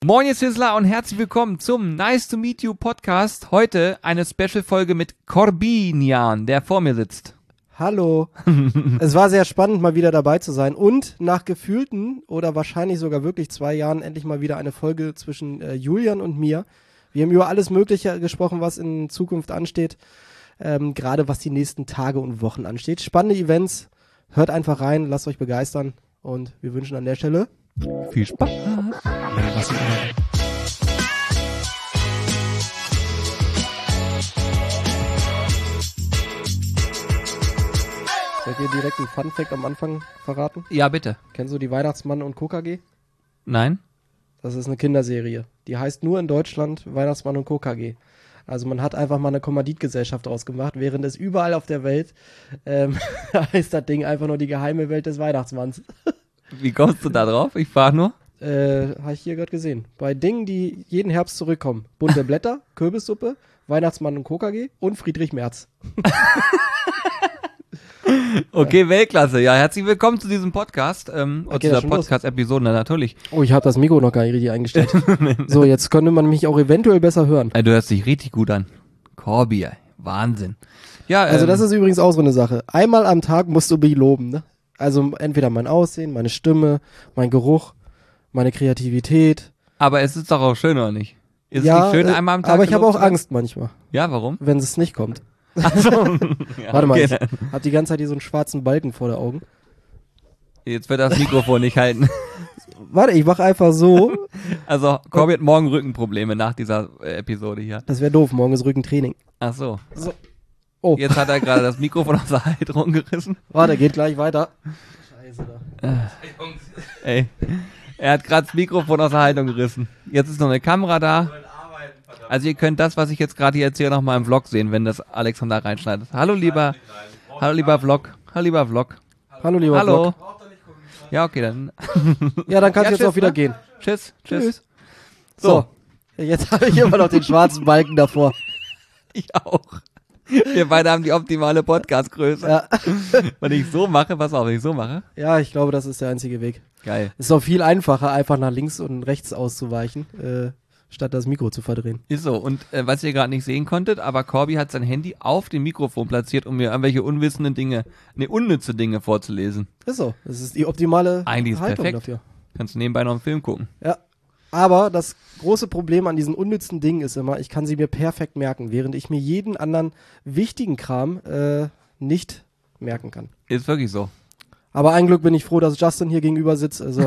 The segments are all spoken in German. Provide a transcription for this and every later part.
Moin ihr Sizzler und herzlich willkommen zum Nice to Meet You Podcast. Heute eine Special-Folge mit Corbinian, der vor mir sitzt. Hallo. Es war sehr spannend, mal wieder dabei zu sein und nach gefühlten oder wahrscheinlich sogar wirklich 2 Jahren endlich mal wieder eine Folge zwischen Julian und mir. Wir haben über alles Mögliche gesprochen, was in Zukunft ansteht, gerade was die nächsten Tage und Wochen ansteht. Spannende Events, hört einfach rein, lasst euch begeistern und wir wünschen an der Stelle Viel Spaß. Soll ich dir direkt einen Funfact am Anfang verraten? Ja, bitte. Kennst du die Weihnachtsmann und KKG? Nein? Das ist eine Kinderserie. Die heißt nur in Deutschland Weihnachtsmann und KKG. Also man hat einfach mal eine Kommanditgesellschaft draus gemacht, während es überall auf der Welt heißt das Ding einfach nur die geheime Welt des Weihnachtsmanns. Wie kommst du da drauf? Ich frage nur. Habe ich hier gerade gesehen. Bei Dingen, die jeden Herbst zurückkommen. Bunte Blätter, Kürbissuppe, Weihnachtsmann und KKG und Friedrich Merz. Okay, Weltklasse. Ja, herzlich willkommen zu diesem Podcast. Okay, zu dieser schon los. Podcast-Episode, natürlich. Oh, ich habe das Mikro noch gar nicht richtig eingestellt. So, jetzt könnte man mich auch eventuell besser hören. Du hörst dich richtig gut an. Corby, ey. Wahnsinn. Ja, Also das ist übrigens auch so eine Sache. Einmal am Tag musst du mich loben, ne? Also entweder mein Aussehen, meine Stimme, mein Geruch, meine Kreativität. aber es ist doch auch schön, oder nicht? Ist Ja, es nicht schön, einmal am Tag aber ich habe gelobt auch zu werden? Angst manchmal, Ja, warum? wenn es nicht kommt. Achso. Ja, Warte mal, okay, ich dann. hab die ganze Zeit hier so einen schwarzen Balken vor den Augen. Jetzt wird das Mikrofon nicht halten. Warte, ich mach einfach so. Also, Corby hat morgen Rückenprobleme nach dieser Episode hier. Das wäre doof, morgen ist Rückentraining. Ach so. So. Oh, Jetzt hat er gerade das Mikrofon aus der Halterung gerissen. warte, geht gleich weiter. Scheiße da. Ey, er hat gerade das Mikrofon aus der Haltung gerissen. Jetzt ist noch eine Kamera da. Also ihr könnt das, was ich jetzt gerade hier erzähle, noch mal im Vlog sehen, wenn das Alexander reinschneidet. Hallo lieber Vlog. Hallo lieber Vlog. Hallo, lieber Hallo. Vlog. Ja, okay, dann. Ja, dann kannst du jetzt tschüss, auch wieder ne? gehen. Tschüss. Tschüss. So. So, jetzt habe ich immer noch den schwarzen Balken davor. Ich auch. Wir beide haben die optimale Podcast-Größe. Ja. Wenn ich so mache, pass auf, wenn ich so mache. Ja, ich glaube, das ist der einzige Weg. Geil. Es ist auch viel einfacher, einfach nach links und rechts auszuweichen, statt das Mikro zu verdrehen. Ist so. Und was ihr gerade nicht sehen konntet, aber Corby hat sein Handy auf dem Mikrofon platziert, um mir irgendwelche unnütze Dinge vorzulesen. Ist so. Das ist die optimale Eigentlich ist Haltung perfekt. dafür. Kannst du nebenbei noch einen Film gucken. Ja. Aber das große Problem an diesen unnützen Dingen ist immer, ich kann sie mir perfekt merken, während ich mir jeden anderen wichtigen Kram nicht merken kann. Ist wirklich so. Aber ein Glück bin ich froh, dass Justin hier gegenüber sitzt, also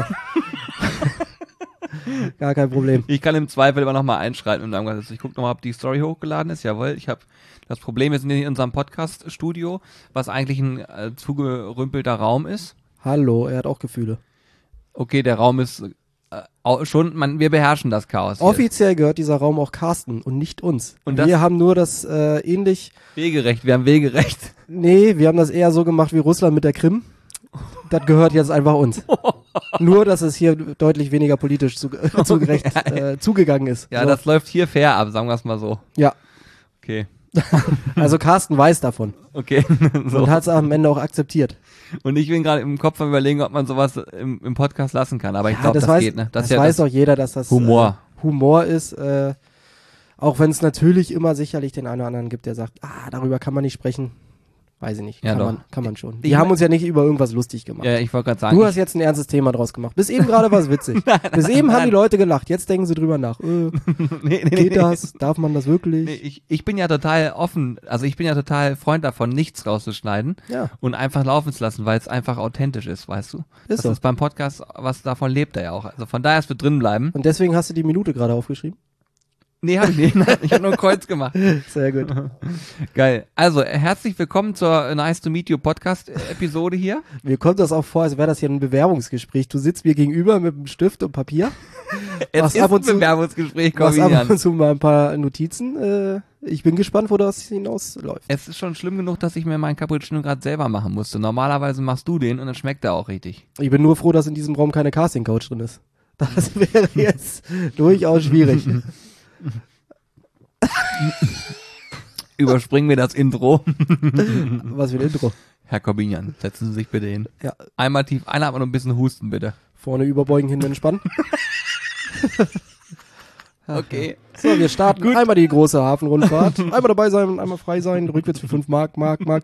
gar kein Problem. Ich kann im Zweifel immer noch mal einschreiten und sagen, ich gucke noch mal, ob die Story hochgeladen ist. Jawohl, das Problem ist in unserem Podcast-Studio, was eigentlich ein zugerümpelter Raum ist. Hallo, er hat auch Gefühle. Okay, der Raum ist wir beherrschen das Chaos. hier. Offiziell gehört dieser Raum auch Carsten und nicht uns. Und Und wir haben nur das ähnlich, Wegerecht, wir haben Wegerecht. nee, wir haben das eher so gemacht wie Russland mit der Krim. Das gehört jetzt einfach uns. Nur, dass es hier deutlich weniger politisch zugegangen ist. Ja, so. das läuft hier fair ab, sagen wir es mal so. Ja, Okay. also Carsten weiß davon Okay. So. und hat es am Ende auch akzeptiert. Und ich bin gerade im Kopf am Überlegen, ob man sowas im Podcast lassen kann. Aber ich glaube, das weiß, geht, ne? Das ist ja weiß doch jeder, dass das Humor. Humor ist. Auch wenn es natürlich immer sicherlich den einen oder anderen gibt, der sagt, darüber kann man nicht sprechen. Weiß ich nicht. Ja, doch. Kann man schon. Ich Die haben mein- uns ja nicht über irgendwas lustig gemacht. Ja, ich wollte gerade sagen. Du hast jetzt ein ernstes Thema draus gemacht. Bis eben gerade war es witzig. Bis eben haben die Leute gelacht. Jetzt denken sie drüber nach. Geht das? Darf man das wirklich? Nee, ich bin ja total offen, also ich bin ja total Freund davon, nichts rauszuschneiden Ja. und einfach laufen zu lassen, weil es einfach authentisch ist, weißt du? Das so. ist beim Podcast, was davon lebt er ja auch. Also von daher, es wird drin bleiben. Und deswegen hast du die Minute gerade aufgeschrieben? Nee, hab ich nicht. Nein, ich habe nur ein Kreuz gemacht. Sehr gut. Geil. Also, herzlich willkommen zur Nice to Meet You Podcast-Episode hier. Mir kommt das auch vor, als wäre das hier ein Bewerbungsgespräch. Du sitzt mir gegenüber mit einem Stift und Papier. Es Machst ist ab ein und zu- Bewerbungsgespräch, Machst komm ab an. und zu mal ein paar Notizen. Ich bin gespannt, wo das hinausläuft. Es ist schon schlimm genug, dass ich mir meinen Cappuccino gerade selber machen musste. Normalerweise machst du den und dann schmeckt er auch richtig. Ich bin nur froh, dass in diesem Raum keine Casting-Couch drin ist. Das wäre jetzt durchaus schwierig. Überspringen wir das Intro. Was für ein Intro. Herr Corbinian, setzen Sie sich bitte hin. Ja. Einmal tief einatmen und ein bisschen husten, bitte. Vorne überbeugen, hinten entspannen. Okay. So, wir starten einmal die große Hafenrundfahrt. Einmal dabei sein, einmal frei sein. Rückwärts für 5 Mark.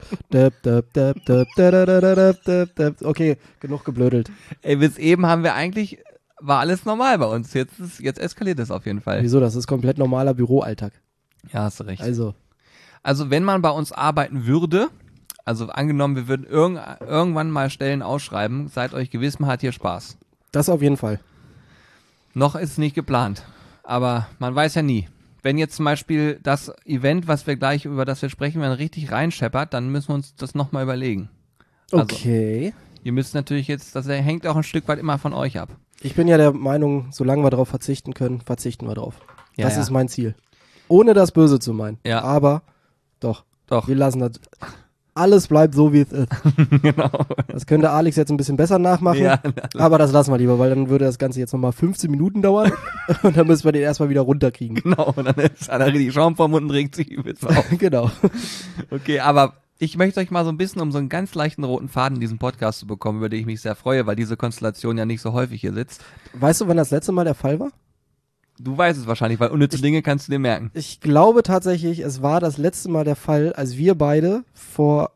Okay, genug geblödelt. Ey, bis eben war alles normal bei uns. Jetzt eskaliert es auf jeden Fall. Wieso? Das ist komplett normaler Büroalltag. Ja, hast du recht. Also, wenn man bei uns arbeiten würde, also angenommen, wir würden irgendwann mal Stellen ausschreiben, seid euch gewiss, man hat hier Spaß. das auf jeden Fall. Noch ist es nicht geplant, aber man weiß ja nie. Wenn jetzt zum Beispiel das Event, über das wir sprechen werden, richtig reinscheppert, dann müssen wir uns das nochmal überlegen. Also, Okay. ihr müsst natürlich das hängt auch ein Stück weit immer von euch ab. Ich bin ja der Meinung, solange wir darauf verzichten können, verzichten wir drauf. Ja, das ja. ist mein Ziel. Ohne das Böse zu meinen. Ja. Aber doch. Doch. Wir lassen das. Alles bleibt so, wie es ist. Genau. Das könnte Alex jetzt ein bisschen besser nachmachen. Ja, aber das lassen wir lieber, weil dann würde das Ganze jetzt nochmal 15 Minuten dauern. Und dann müssen wir den erstmal wieder runterkriegen. genau. Und dann ist einer richtig Schaum vom Mund und regt sich übelst auf. Genau. Okay, aber ich möchte euch mal so ein bisschen, um so einen ganz leichten roten Faden in diesem Podcast zu bekommen, über den ich mich sehr freue, weil diese Konstellation ja nicht so häufig hier sitzt. Weißt du, wann das letzte Mal der Fall war? Du weißt es wahrscheinlich, weil unnütze Dinge kannst du dir merken. Ich glaube tatsächlich, es war das letzte Mal der Fall, als wir beide vor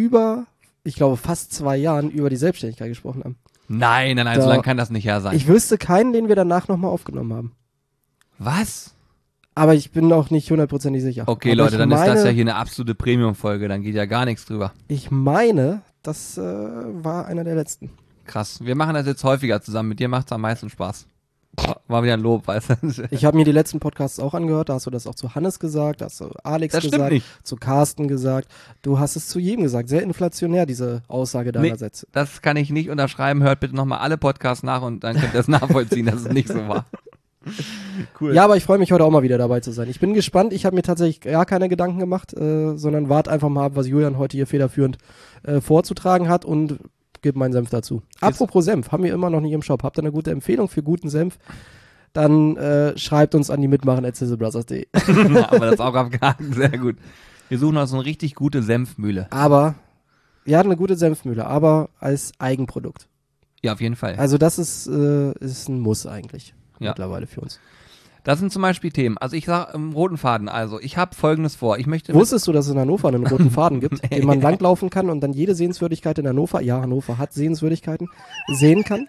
fast 2 Jahren über die Selbstständigkeit gesprochen haben. Nein, so Da- lange kann das nicht her sein. Ich wüsste keinen, den wir danach nochmal aufgenommen haben. Was? Aber ich bin auch nicht 100% sicher. Okay, Aber Leute, ich dann ist das meine- ja hier eine absolute Premium-Folge, dann geht ja gar nichts drüber. Ich meine, das war einer der letzten. Krass. Wir machen das jetzt häufiger zusammen. Mit dir macht es am meisten Spaß. War wieder ein Lob, weißt du? Ich habe mir die letzten Podcasts auch angehört, da hast du das auch zu Hannes gesagt, da hast du Alex Das stimmt gesagt, nicht. zu Carsten gesagt. Du hast es zu jedem gesagt. Sehr inflationär, diese Aussage deiner Nee. Sätze. Das kann ich nicht unterschreiben. Hört bitte nochmal alle Podcasts nach und dann könnt ihr es nachvollziehen, dass es nicht so war. Cool. Ja, aber ich freue mich heute auch mal wieder dabei zu sein. Ich bin gespannt. Ich habe mir tatsächlich gar keine Gedanken gemacht, sondern warte einfach mal ab, was Julian heute hier federführend vorzutragen hat und gebe meinen Senf dazu. Apropos Senf, haben wir immer noch nicht im Shop. Habt ihr eine gute Empfehlung für guten Senf? Dann schreibt uns an die mitmachen@sizzlebrothers.de. Ja, aber das ist auch abgehakt. Sehr gut. Wir suchen uns eine richtig gute Senfmühle. Aber, ja, eine gute Senfmühle, aber als Eigenprodukt. Ja, auf jeden Fall. Also das ist ein Muss eigentlich Ja. mittlerweile für uns. Das sind zum Beispiel Themen. Also ich sage im roten Faden, also ich habe Folgendes vor. Ich möchte Wusstest du, dass es in Hannover einen roten Faden gibt, den man langlaufen kann und dann jede Sehenswürdigkeit in Hannover, ja, Hannover hat Sehenswürdigkeiten, sehen kann?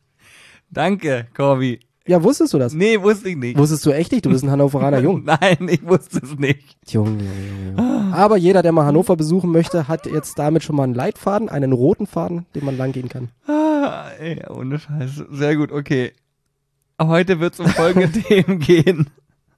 Danke, Corby. Ja, wusstest du das? Nee, wusste ich nicht. Wusstest du echt nicht? Du bist ein Hannoveraner Jung. Nein, ich wusste es nicht. Junge. Aber jeder, der mal Hannover besuchen möchte, hat jetzt damit schon mal einen Leitfaden, einen roten Faden, den man lang gehen kann. Ey, ohne Scheiß. Sehr gut, okay. Heute wird es um folgende Themen gehen.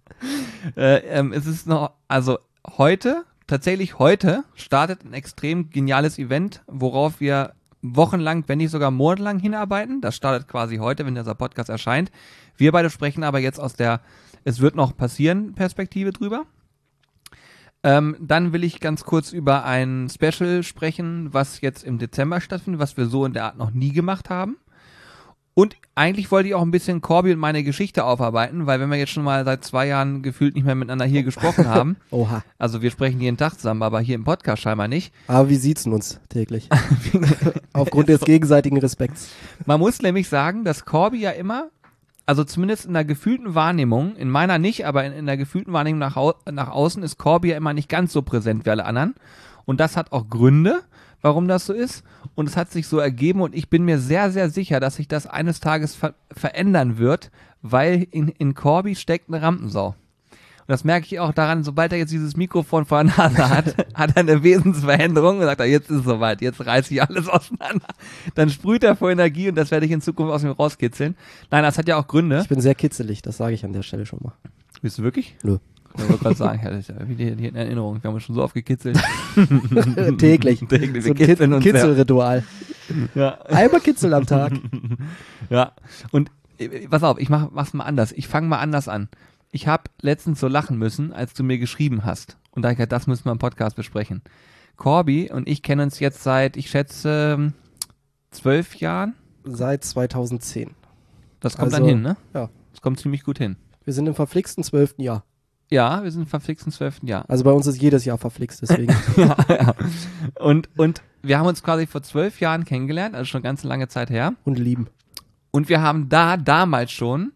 Es ist noch, also tatsächlich heute startet ein extrem geniales Event, worauf wir wochenlang, wenn nicht sogar monatelang hinarbeiten. Das startet quasi heute, wenn dieser Podcast erscheint. Wir beide sprechen aber jetzt aus der Es wird noch passieren Perspektive drüber. Dann will ich ganz kurz über ein Special sprechen, was jetzt im Dezember stattfindet, was wir so in der Art noch nie gemacht haben. Und eigentlich wollte ich auch ein bisschen Corby und meine Geschichte aufarbeiten, weil wenn wir jetzt schon mal seit 2 Jahren gefühlt nicht mehr miteinander hier gesprochen haben, Oha. also wir sprechen jeden Tag zusammen, aber hier im Podcast scheinbar nicht. Aber wie sieht's uns täglich? Aufgrund des gegenseitigen Respekts. Man muss nämlich sagen, dass Corby ja immer, also zumindest in der gefühlten Wahrnehmung, in meiner nicht, aber in der gefühlten Wahrnehmung nach außen ist Corby ja immer nicht ganz so präsent wie alle anderen. Und das hat auch Gründe, warum das so ist. Und es hat sich so ergeben und ich bin mir sehr, sehr sicher, dass sich das eines Tages verändern wird, weil in Corby steckt eine Rampensau. Und das merke ich auch daran, sobald er jetzt dieses Mikrofon vor der Nase hat, hat er eine Wesensveränderung und sagt, jetzt ist es soweit, jetzt reiße ich alles auseinander. Dann sprüht er vor Energie und das werde ich in Zukunft aus mir rauskitzeln. Nein, das hat ja auch Gründe. Ich bin sehr kitzelig, das sage ich an der Stelle schon mal. Bist du wirklich? Nö. Ich wollte gerade sagen, ja, das ist ja wie die in Erinnerung. Wir haben uns schon so oft gekitzelt. Täglich. Täglich. So Wir kitzeln ein uns sehr. Kitzelritual. Ja. Einmal Kitzel am Tag. Ja. Und pass auf, ich mach's mal anders. Ich fange mal anders an. Ich habe letztens so lachen müssen, als du mir geschrieben hast. Und da ich gesagt, das müssen wir im Podcast besprechen. Corby und ich kennen uns jetzt seit, ich schätze, 12 Jahren. Seit 2010. Das kommt Also, dann hin, ne? ja. Das kommt ziemlich gut hin. Wir sind im verflixten 12. Jahr. Ja, wir sind im verflixten 12. Jahr. Also bei uns ist jedes Jahr verflixt, deswegen. Ja. Und wir haben uns quasi vor 12 Jahren kennengelernt, also schon ganz lange Zeit her. Und lieben. Und wir haben damals schon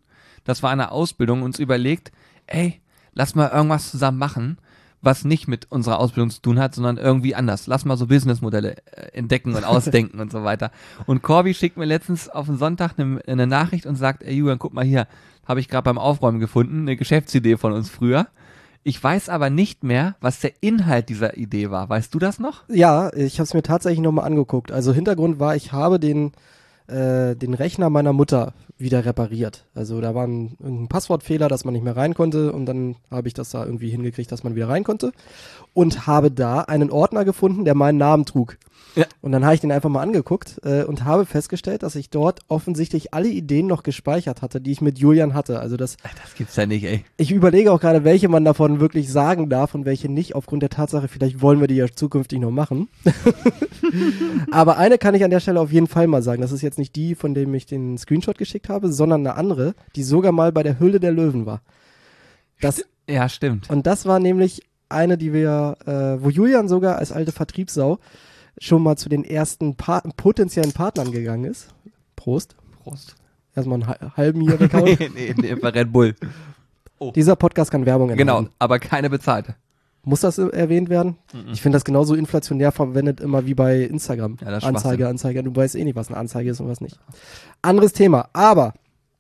das war eine Ausbildung, uns überlegt, ey, lass mal irgendwas zusammen machen, was nicht mit unserer Ausbildung zu tun hat, sondern irgendwie anders. Lass mal so Businessmodelle entdecken und ausdenken und so weiter. Und Corby schickt mir letztens auf den Sonntag eine Nachricht und sagt, ey Julian, guck mal hier, habe ich gerade beim Aufräumen gefunden, eine Geschäftsidee von uns früher. Ich weiß aber nicht mehr, was der Inhalt dieser Idee war. Weißt du das noch? Ja, ich habe es mir tatsächlich nochmal angeguckt. Also Hintergrund war, ich habe den Rechner meiner Mutter wieder repariert. Also da war ein Passwortfehler, dass man nicht mehr rein konnte und dann habe ich das da irgendwie hingekriegt, dass man wieder rein konnte und habe da einen Ordner gefunden, der meinen Namen trug. Ja. Und dann habe ich den einfach mal angeguckt und habe festgestellt, dass ich dort offensichtlich alle Ideen noch gespeichert hatte, die ich mit Julian hatte. Also das gibt's ja nicht, ey. Ich überlege auch gerade, welche man davon wirklich sagen darf und welche nicht, aufgrund der Tatsache, vielleicht wollen wir die ja zukünftig noch machen. Aber eine kann ich an der Stelle auf jeden Fall mal sagen. Das ist jetzt nicht die, von dem ich den Screenshot geschickt habe, sondern eine andere, die sogar mal bei der Höhle der Löwen war. Ja, stimmt. Und das war nämlich eine, die wir, wo Julian sogar als alte Vertriebssau schon mal zu den ersten potenziellen Partnern gegangen ist. Prost. Erstmal einen halben hier weghauen. nee, bei Red Bull. Oh. Dieser Podcast kann Werbung enthalten. Genau, aber keine bezahlte. Muss das erwähnt werden? Ich finde das genauso inflationär verwendet immer wie bei Instagram. Ja, das Anzeige. Du weißt eh nicht, was eine Anzeige ist und was nicht. Anderes Thema. Aber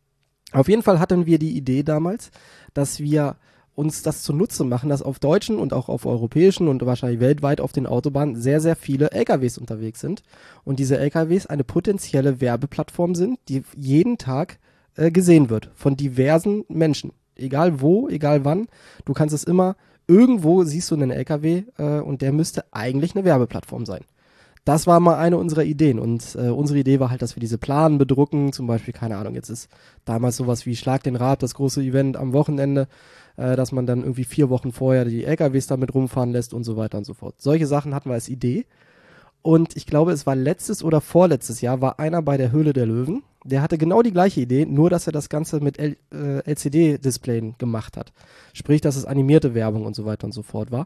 auf jeden Fall hatten wir die Idee damals, dass wir uns das zunutze machen, dass auf deutschen und auch auf europäischen und wahrscheinlich weltweit auf den Autobahnen sehr, sehr viele LKWs unterwegs sind. Und diese LKWs eine potenzielle Werbeplattform sind, die jeden Tag gesehen wird von diversen Menschen. Egal wo, egal wann. Du kannst es immer, irgendwo siehst du einen LKW und der müsste eigentlich eine Werbeplattform sein. Das war mal eine unserer Ideen und unsere Idee war halt, dass wir diese Planen bedrucken, zum Beispiel, keine Ahnung, jetzt ist damals sowas wie Schlag den Rab, das große Event am Wochenende, dass man dann irgendwie 4 Wochen vorher die LKWs damit rumfahren lässt und so weiter und so fort. Solche Sachen hatten wir als Idee und ich glaube, es war letztes oder vorletztes Jahr, war einer bei der Höhle der Löwen, der hatte genau die gleiche Idee, nur dass er das Ganze mit LCD-Displayen gemacht hat. Sprich, dass es animierte Werbung und so weiter und so fort war.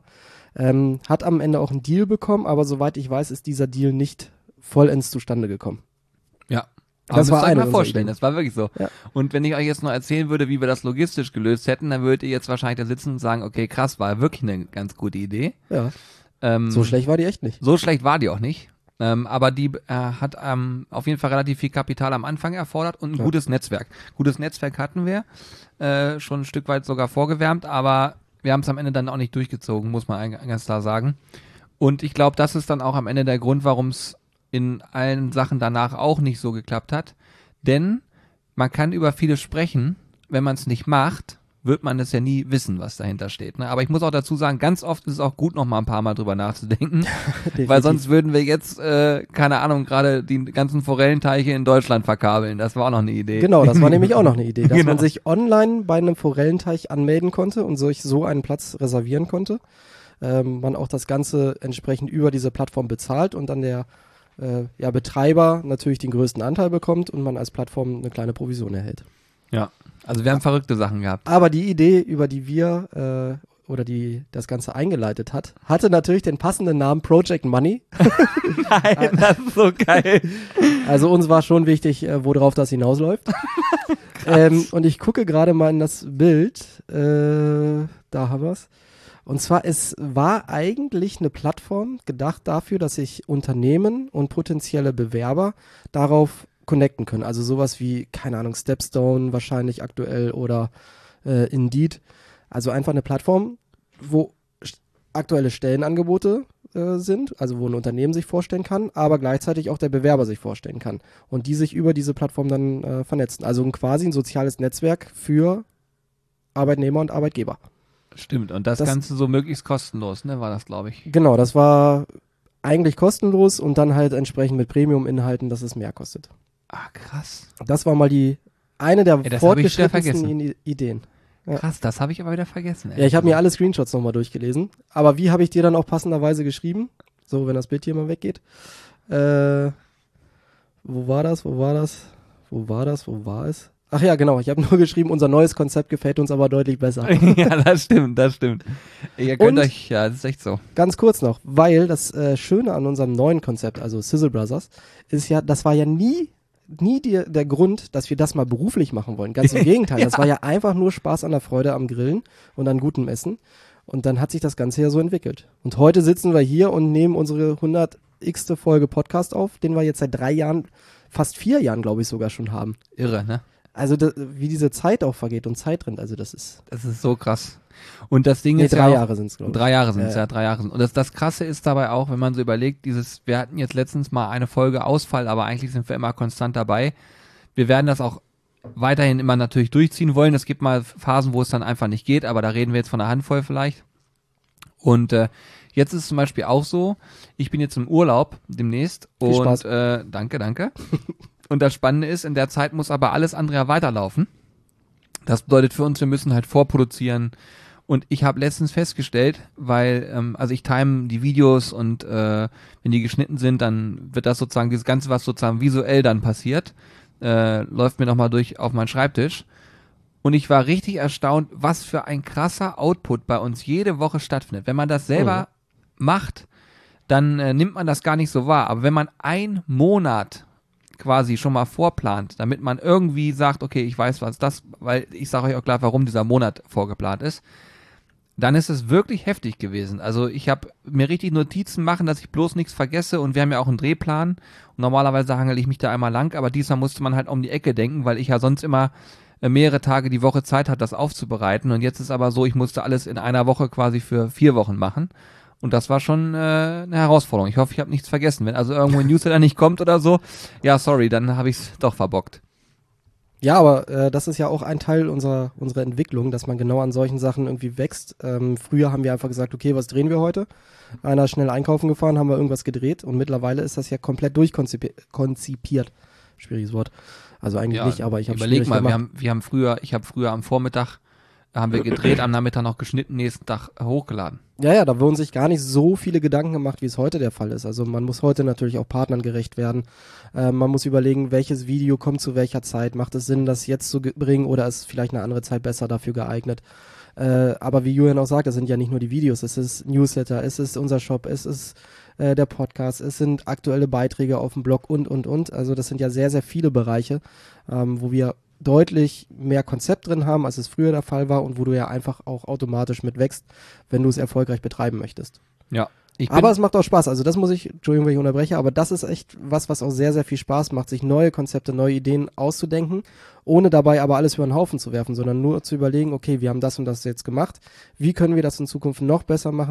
Hat am Ende auch einen Deal bekommen, aber soweit ich weiß, ist dieser Deal nicht vollends zustande gekommen. Ja. Das war eine mal vorstellen, das war wirklich so. Ja. Und wenn ich euch jetzt noch erzählen würde, wie wir das logistisch gelöst hätten, dann würdet ihr jetzt wahrscheinlich da sitzen und sagen, okay, krass, war wirklich eine ganz gute Idee. Ja. So schlecht war die echt nicht. So schlecht war die auch nicht. Aber die hat auf jeden Fall relativ viel Kapital am Anfang erfordert und ein gutes Netzwerk. Gutes Netzwerk hatten wir, schon ein Stück weit sogar vorgewärmt, aber wir haben es am Ende dann auch nicht durchgezogen, muss man ganz klar sagen. Und ich glaube, das ist dann auch am Ende der Grund, warum es in allen Sachen danach auch nicht so geklappt hat. Denn man kann über vieles sprechen, wenn man es nicht macht, wird man es ja nie wissen, was dahinter steht. Ne? Aber ich muss auch dazu sagen, ganz oft ist es auch gut, noch mal ein paar Mal drüber nachzudenken, weil sonst würden wir jetzt, keine Ahnung, gerade die ganzen Forellenteiche in Deutschland verkabeln. Das war auch noch eine Idee. Genau, das war nämlich auch noch eine Idee, dass man sich online bei einem Forellenteich anmelden konnte und sich so einen Platz reservieren konnte. Man auch das Ganze entsprechend über diese Plattform bezahlt und dann der Betreiber natürlich den größten Anteil bekommt und man als Plattform eine kleine Provision erhält. Ja, also wir haben verrückte Sachen gehabt. Aber die Idee, über die wir oder die das Ganze eingeleitet hat, hatte natürlich den passenden Namen Project Money. Nein, das ist so geil. Also uns war schon wichtig, worauf das hinausläuft. Und ich gucke gerade mal in das Bild. Da haben wir es. Und zwar, es war eigentlich eine Plattform gedacht dafür, dass sich Unternehmen und potenzielle Bewerber darauf connecten können. Also sowas wie, keine Ahnung, Stepstone wahrscheinlich aktuell oder Indeed. Also einfach eine Plattform, wo aktuelle Stellenangebote sind, also wo ein Unternehmen sich vorstellen kann, aber gleichzeitig auch der Bewerber sich vorstellen kann. Und die sich über diese Plattform dann vernetzen. Also quasi ein soziales Netzwerk für Arbeitnehmer und Arbeitgeber. Stimmt, und das Ganze so möglichst kostenlos, ne, war das, glaube ich. Genau, das war eigentlich kostenlos und dann halt entsprechend mit Premium-Inhalten, dass es mehr kostet. Ah, krass. Das war mal eine der fortgeschrittensten Ideen. Ja. Krass, das habe ich aber wieder vergessen. Ja, ich habe mir alle Screenshots nochmal durchgelesen. Aber wie habe ich dir dann auch passenderweise geschrieben? So, wenn das Bild hier mal weggeht. Wo war es? Ach ja, genau. Ich habe nur geschrieben, unser neues Konzept gefällt uns aber deutlich besser. Ja, das stimmt. Ihr könnt euch, ja, das ist echt so. Ganz kurz noch, weil das Schöne an unserem neuen Konzept, also Sizzle Brothers, ist ja, das war ja nie der Grund, dass wir das mal beruflich machen wollen. Ganz im Gegenteil. Das war ja einfach nur Spaß an der Freude am Grillen und an gutem Essen. Und dann hat sich das Ganze ja so entwickelt. Und heute sitzen wir hier und nehmen unsere 100x. Folge Podcast auf, den wir jetzt seit 3 Jahren, fast 4 Jahren, glaube ich, sogar schon haben. Irre, ne? Also wie diese Zeit auch vergeht und Zeit rennt, also das ist so krass. Und das Ding ist 3 Jahre sind es, glaube ich. 3 Jahre sind es, 3 Jahre sind. Und das Krasse ist dabei auch, wenn man so überlegt, wir hatten jetzt letztens mal eine Folge Ausfall, aber eigentlich sind wir immer konstant dabei. Wir werden das auch weiterhin immer natürlich durchziehen wollen. Es gibt mal Phasen, wo es dann einfach nicht geht, aber da reden wir jetzt von einer Handvoll vielleicht. Und jetzt ist es zum Beispiel auch so, ich bin jetzt im Urlaub demnächst. Viel Spaß. Und danke. Und das Spannende ist, in der Zeit muss aber alles andere ja weiterlaufen. Das bedeutet für uns, wir müssen halt vorproduzieren. Und ich habe letztens festgestellt, weil, also ich time die Videos und wenn die geschnitten sind, dann wird das sozusagen, dieses Ganze, was sozusagen visuell dann passiert, läuft mir nochmal durch auf meinen Schreibtisch. Und ich war richtig erstaunt, was für ein krasser Output bei uns jede Woche stattfindet. Wenn man das selber macht, dann nimmt man das gar nicht so wahr. Aber wenn man einen Monat quasi schon mal vorplant, damit man irgendwie sagt, okay, ich weiß was das, weil ich sage euch auch gleich, warum dieser Monat vorgeplant ist, dann ist es wirklich heftig gewesen. Also ich habe mir richtig Notizen machen, dass ich bloß nichts vergesse und wir haben ja auch einen Drehplan. Und normalerweise hangel ich mich da einmal lang, aber diesmal musste man halt um die Ecke denken, weil ich ja sonst immer mehrere Tage die Woche Zeit hatte, das aufzubereiten. Und jetzt ist aber so, ich musste alles in einer Woche quasi für 4 Wochen machen. Und das war schon eine Herausforderung. Ich hoffe, ich habe nichts vergessen. Wenn also irgendwo ein Newsletter nicht kommt oder so, ja, sorry, dann habe ich es doch verbockt. Ja, aber das ist ja auch ein Teil unserer Entwicklung, dass man genau an solchen Sachen irgendwie wächst. Früher haben wir einfach gesagt, okay, was drehen wir heute? Einer ist schnell einkaufen gefahren, haben wir irgendwas gedreht und mittlerweile ist das ja komplett durchkonzipiert. Schwieriges Wort. Also eigentlich nicht, aber ich habe Überleg mal, ich habe früher am Vormittag haben wir gedreht, am Nachmittag noch geschnitten, nächsten Tag hochgeladen. Ja, da wurden sich gar nicht so viele Gedanken gemacht, wie es heute der Fall ist. Also man muss heute natürlich auch Partnern gerecht werden. Man muss überlegen, welches Video kommt zu welcher Zeit. Macht es Sinn, das jetzt zu bringen oder ist vielleicht eine andere Zeit besser dafür geeignet? Aber wie Julian auch sagt, das sind ja nicht nur die Videos. Es ist Newsletter, es ist unser Shop, es ist der Podcast, es sind aktuelle Beiträge auf dem Blog und. Also das sind ja sehr, sehr viele Bereiche, wo wir deutlich mehr Konzept drin haben, als es früher der Fall war und wo du ja einfach auch automatisch mit wächst, wenn du es erfolgreich betreiben möchtest. Ja. Aber es macht auch Spaß, also das muss ich, Entschuldigung, wenn ich unterbreche, aber das ist echt was auch sehr, sehr viel Spaß macht, sich neue Konzepte, neue Ideen auszudenken, ohne dabei aber alles über den Haufen zu werfen, sondern nur zu überlegen, okay, wir haben das und das jetzt gemacht, wie können wir das in Zukunft noch besser machen,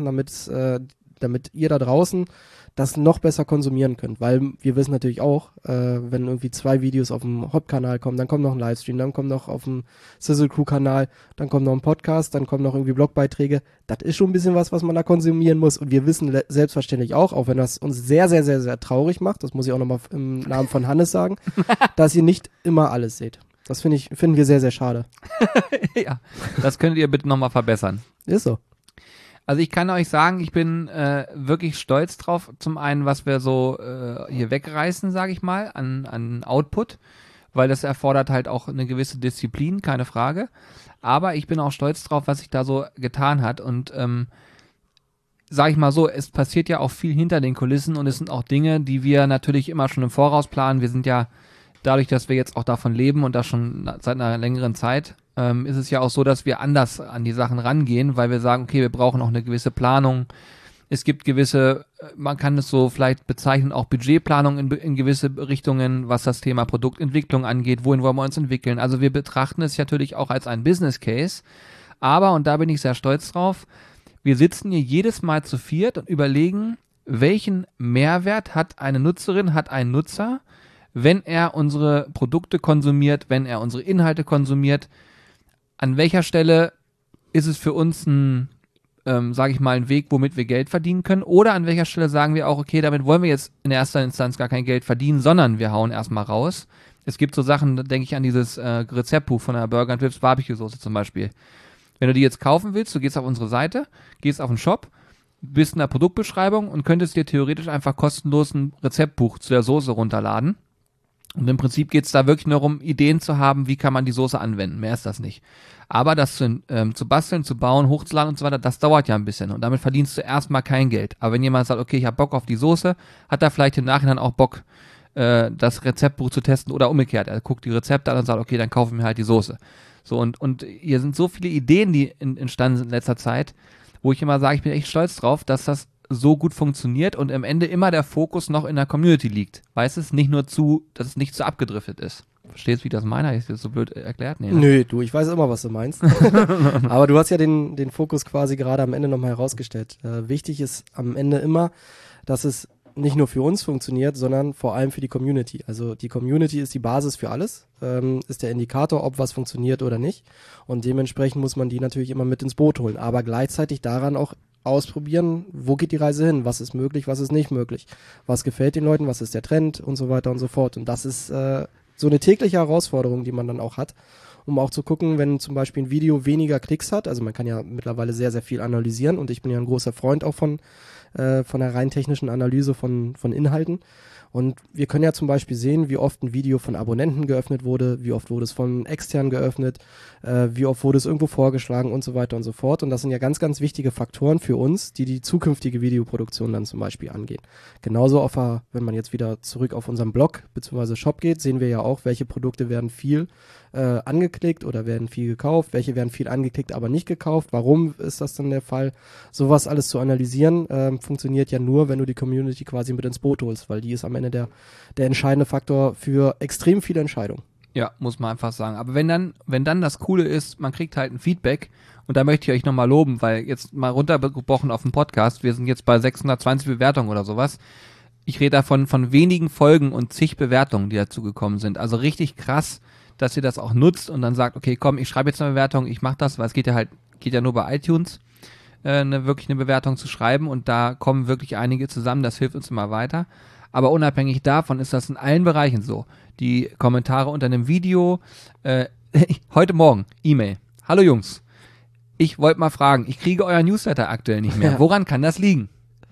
damit ihr da draußen das noch besser konsumieren könnt, weil wir wissen natürlich auch, wenn irgendwie 2 Videos auf dem Hauptkanal kommen, dann kommt noch ein Livestream, dann kommt noch auf dem Sizzle Crew Kanal, dann kommt noch ein Podcast, dann kommen noch irgendwie Blogbeiträge, das ist schon ein bisschen was man da konsumieren muss und wir wissen selbstverständlich auch wenn das uns sehr, sehr, sehr, sehr traurig macht, das muss ich auch nochmal im Namen von Hannes sagen, dass ihr nicht immer alles seht. Das finden wir sehr, sehr schade. Ja, das könnt ihr bitte nochmal verbessern. Ist so. Also ich kann euch sagen, ich bin wirklich stolz drauf, zum einen, was wir so hier wegreißen, sage ich mal, an Output, weil das erfordert halt auch eine gewisse Disziplin, keine Frage. Aber ich bin auch stolz drauf, was sich da so getan hat und sage ich mal so, es passiert ja auch viel hinter den Kulissen und es sind auch Dinge, die wir natürlich immer schon im Voraus planen. Wir sind ja dadurch, dass wir jetzt auch davon leben und das schon seit einer längeren Zeit, ist es ja auch so, dass wir anders an die Sachen rangehen, weil wir sagen, okay, wir brauchen auch eine gewisse Planung. Es gibt gewisse, man kann es so vielleicht bezeichnen, auch Budgetplanung in gewisse Richtungen, was das Thema Produktentwicklung angeht, wohin wollen wir uns entwickeln. Also wir betrachten es natürlich auch als ein Business Case, aber, und da bin ich sehr stolz drauf, wir sitzen hier jedes Mal zu viert und überlegen, welchen Mehrwert hat eine Nutzerin, hat ein Nutzer, wenn er unsere Produkte konsumiert, wenn er unsere Inhalte konsumiert. An welcher Stelle ist es für uns ein, sage ich mal, ein Weg, womit wir Geld verdienen können? Oder an welcher Stelle sagen wir auch, okay, damit wollen wir jetzt in erster Instanz gar kein Geld verdienen, sondern wir hauen erstmal raus. Es gibt so Sachen, da denke ich an dieses Rezeptbuch von der Burger & Wips Barbecue-Soße zum Beispiel. Wenn du die jetzt kaufen willst, du gehst auf unsere Seite, gehst auf den Shop, bist in der Produktbeschreibung und könntest dir theoretisch einfach kostenlos ein Rezeptbuch zu der Soße runterladen. Und im Prinzip geht es da wirklich nur darum, Ideen zu haben, wie kann man die Soße anwenden. Mehr ist das nicht. Aber das zu basteln, zu bauen, hochzuladen und so weiter, das dauert ja ein bisschen. Und damit verdienst du erstmal kein Geld. Aber wenn jemand sagt, okay, ich habe Bock auf die Soße, hat er vielleicht im Nachhinein auch Bock, das Rezeptbuch zu testen oder umgekehrt. Er guckt die Rezepte an und sagt, okay, dann kaufen wir halt die Soße. So, und hier sind so viele Ideen, die entstanden sind in letzter Zeit, wo ich immer sage, ich bin echt stolz drauf, dass das so gut funktioniert und am Ende immer der Fokus noch in der Community liegt. Weißt du, dass es nicht zu abgedriftet ist. Verstehst du, wie ich das meine? Habe ich das so blöd erklärt? Nee, ne? Nö, du, ich weiß immer, was du meinst. Aber du hast ja den Fokus quasi gerade am Ende nochmal herausgestellt. Wichtig ist am Ende immer, dass es nicht nur für uns funktioniert, sondern vor allem für die Community. Also die Community ist die Basis für alles, ist der Indikator, ob was funktioniert oder nicht. Und dementsprechend muss man die natürlich immer mit ins Boot holen. Aber gleichzeitig daran auch ausprobieren, wo geht die Reise hin, was ist möglich, was ist nicht möglich, was gefällt den Leuten, was ist der Trend und so weiter und so fort. Und das ist so eine tägliche Herausforderung, die man dann auch hat, um auch zu gucken, wenn zum Beispiel ein Video weniger Klicks hat, also man kann ja mittlerweile sehr, sehr viel analysieren und ich bin ja ein großer Freund auch von der rein technischen Analyse von Inhalten. Und wir können ja zum Beispiel sehen, wie oft ein Video von Abonnenten geöffnet wurde, wie oft wurde es von extern geöffnet, wie oft wurde es irgendwo vorgeschlagen und so weiter und so fort. Und das sind ja ganz, ganz wichtige Faktoren für uns, die zukünftige Videoproduktion dann zum Beispiel angehen. Genauso wenn man jetzt wieder zurück auf unseren Blog bzw. Shop geht, sehen wir ja auch, welche Produkte werden viel angeklickt oder werden viel gekauft, welche werden viel angeklickt, aber nicht gekauft. Warum ist das dann der Fall? Sowas alles zu analysieren funktioniert ja nur, wenn du die Community quasi mit ins Boot holst, weil die ist am Ende der entscheidende Faktor für extrem viele Entscheidungen. Ja, muss man einfach sagen. Aber wenn dann das Coole ist, man kriegt halt ein Feedback und da möchte ich euch nochmal loben, weil jetzt mal runtergebrochen auf dem Podcast, wir sind jetzt bei 620 Bewertungen oder sowas. Ich rede davon von wenigen Folgen und zig Bewertungen, die dazu gekommen sind. Also richtig krass, dass ihr das auch nutzt und dann sagt, okay, komm, ich schreibe jetzt eine Bewertung, ich mache das, weil es geht ja nur bei iTunes, wirklich eine Bewertung zu schreiben und da kommen wirklich einige zusammen, das hilft uns immer weiter. Aber unabhängig davon ist das in allen Bereichen so. Die Kommentare unter einem Video, heute Morgen, E-Mail. Hallo Jungs, ich wollte mal fragen, ich kriege euer Newsletter aktuell nicht mehr. Woran kann das liegen?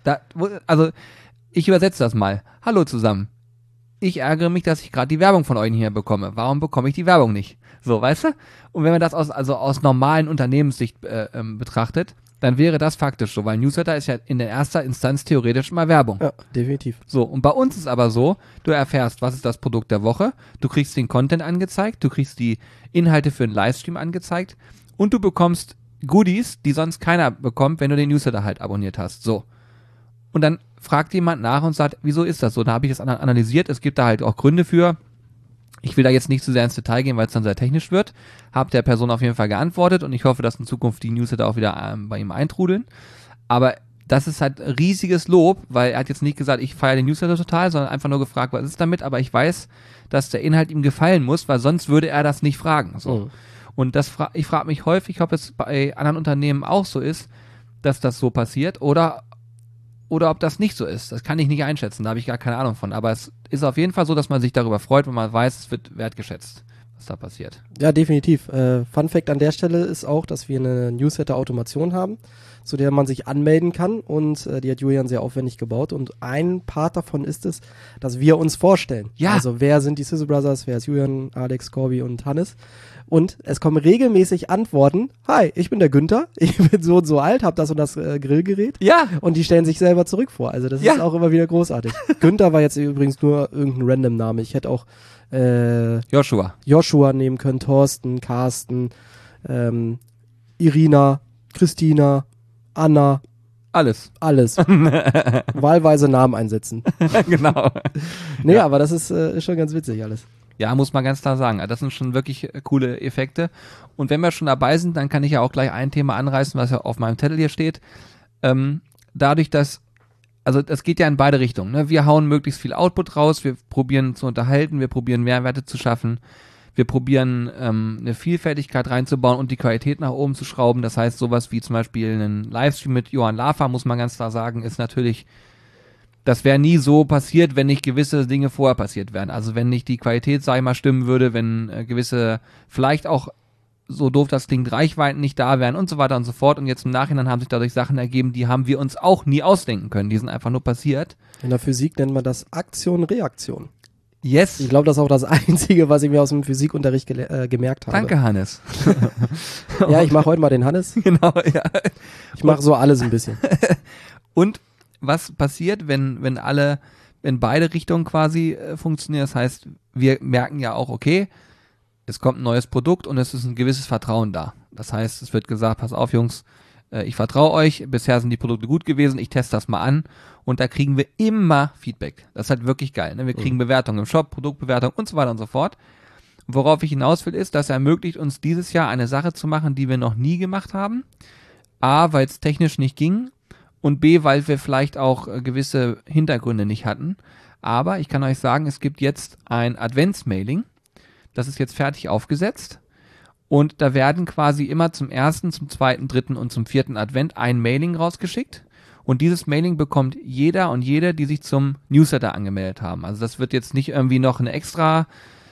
Ich übersetze das mal. Hallo zusammen. Ich ärgere mich, dass ich gerade die Werbung von euch hier bekomme. Warum bekomme ich die Werbung nicht? So, weißt du? Und wenn man das aus normalen Unternehmenssicht betrachtet, dann wäre das faktisch so, weil Newsletter ist ja in der erster Instanz theoretisch immer Werbung. Ja, definitiv. So, und bei uns ist aber so, du erfährst, was ist das Produkt der Woche, du kriegst den Content angezeigt, du kriegst die Inhalte für einen Livestream angezeigt und du bekommst Goodies, die sonst keiner bekommt, wenn du den Newsletter halt abonniert hast. So. Und dann fragt jemand nach und sagt, wieso ist das so? Da habe ich das analysiert, es gibt da halt auch Gründe für. Ich will da jetzt nicht zu sehr ins Detail gehen, weil es dann sehr technisch wird. Habe der Person auf jeden Fall geantwortet und ich hoffe, dass in Zukunft die Newsletter auch wieder bei ihm eintrudeln. Aber das ist halt riesiges Lob, weil er hat jetzt nicht gesagt, ich feiere den Newsletter total, sondern einfach nur gefragt, was ist damit? Aber ich weiß, dass der Inhalt ihm gefallen muss, weil sonst würde er das nicht fragen. So. Mhm. Und ich frage mich häufig, ob es bei anderen Unternehmen auch so ist, dass das so passiert oder ob das nicht so ist. Das kann ich nicht einschätzen, da habe ich gar keine Ahnung von. Aber es ist auf jeden Fall so, dass man sich darüber freut, wenn man weiß, es wird wertgeschätzt, was da passiert. Ja, definitiv. Fun Fact an der Stelle ist auch, dass wir eine Newsletter-Automation haben, zu der man sich anmelden kann und die hat Julian sehr aufwendig gebaut und ein Part davon ist es, dass wir uns vorstellen. Ja. Also wer sind die Sizzle Brothers, wer ist Julian, Alex, Corby und Hannes und es kommen regelmäßig Antworten, hi, ich bin der Günther, ich bin so und so alt, hab das und das Grillgerät. Ja. Und die stellen sich selber zurück vor. Also das ist auch immer wieder großartig. Günther war jetzt übrigens nur irgendein random Name. Ich hätte auch Joshua nehmen können, Thorsten, Carsten, Irina, Christina, Anna. Alles. Wahlweise Namen einsetzen. Genau. Nee, aber das ist schon ganz witzig alles. Ja, muss man ganz klar sagen. Das sind schon wirklich coole Effekte. Und wenn wir schon dabei sind, dann kann ich ja auch gleich ein Thema anreißen, was ja auf meinem Zettel hier steht. Dadurch, dass, also das geht ja in beide Richtungen. Ne? Wir hauen möglichst viel Output raus, wir probieren zu unterhalten, wir probieren Mehrwerte zu schaffen, wir probieren eine Vielfältigkeit reinzubauen und die Qualität nach oben zu schrauben. Das heißt, sowas wie zum Beispiel einen Livestream mit Johann Lafer, muss man ganz klar sagen, ist natürlich, das wäre nie so passiert, wenn nicht gewisse Dinge vorher passiert wären. Also wenn nicht die Qualität, sag ich mal, stimmen würde, wenn gewisse, vielleicht auch, so doof das klingt, Reichweiten nicht da wären und so weiter und so fort. Und jetzt im Nachhinein haben sich dadurch Sachen ergeben, die haben wir uns auch nie ausdenken können. Die sind einfach nur passiert. In der Physik nennt man das Aktion-Reaktion. Yes. Ich glaube, das ist auch das Einzige, was ich mir aus dem Physikunterricht gemerkt habe. Danke, Hannes. Ja, ich mache heute mal den Hannes. Genau, ja. Ich mache so alles ein bisschen. Und was passiert, wenn alle in beide Richtungen quasi funktioniert. Das heißt, wir merken ja auch, okay, es kommt ein neues Produkt und es ist ein gewisses Vertrauen da. Das heißt, es wird gesagt, pass auf Jungs, ich vertraue euch, bisher sind die Produkte gut gewesen, ich teste das mal an und da kriegen wir immer Feedback. Das ist halt wirklich geil. Ne? Wir kriegen Bewertungen im Shop, Produktbewertungen und so weiter und so fort. Und worauf ich hinaus will, ist, dass er ermöglicht uns dieses Jahr eine Sache zu machen, die wir noch nie gemacht haben. A, weil es technisch nicht ging und B, weil wir vielleicht auch gewisse Hintergründe nicht hatten. Aber ich kann euch sagen, es gibt jetzt ein Adventsmailing. Das ist jetzt fertig aufgesetzt und da werden quasi immer zum 1., zum 2., 3. und zum 4. Advent ein Mailing rausgeschickt und dieses Mailing bekommt jeder und jede, die sich zum Newsletter angemeldet haben. Also das wird jetzt nicht irgendwie noch eine extra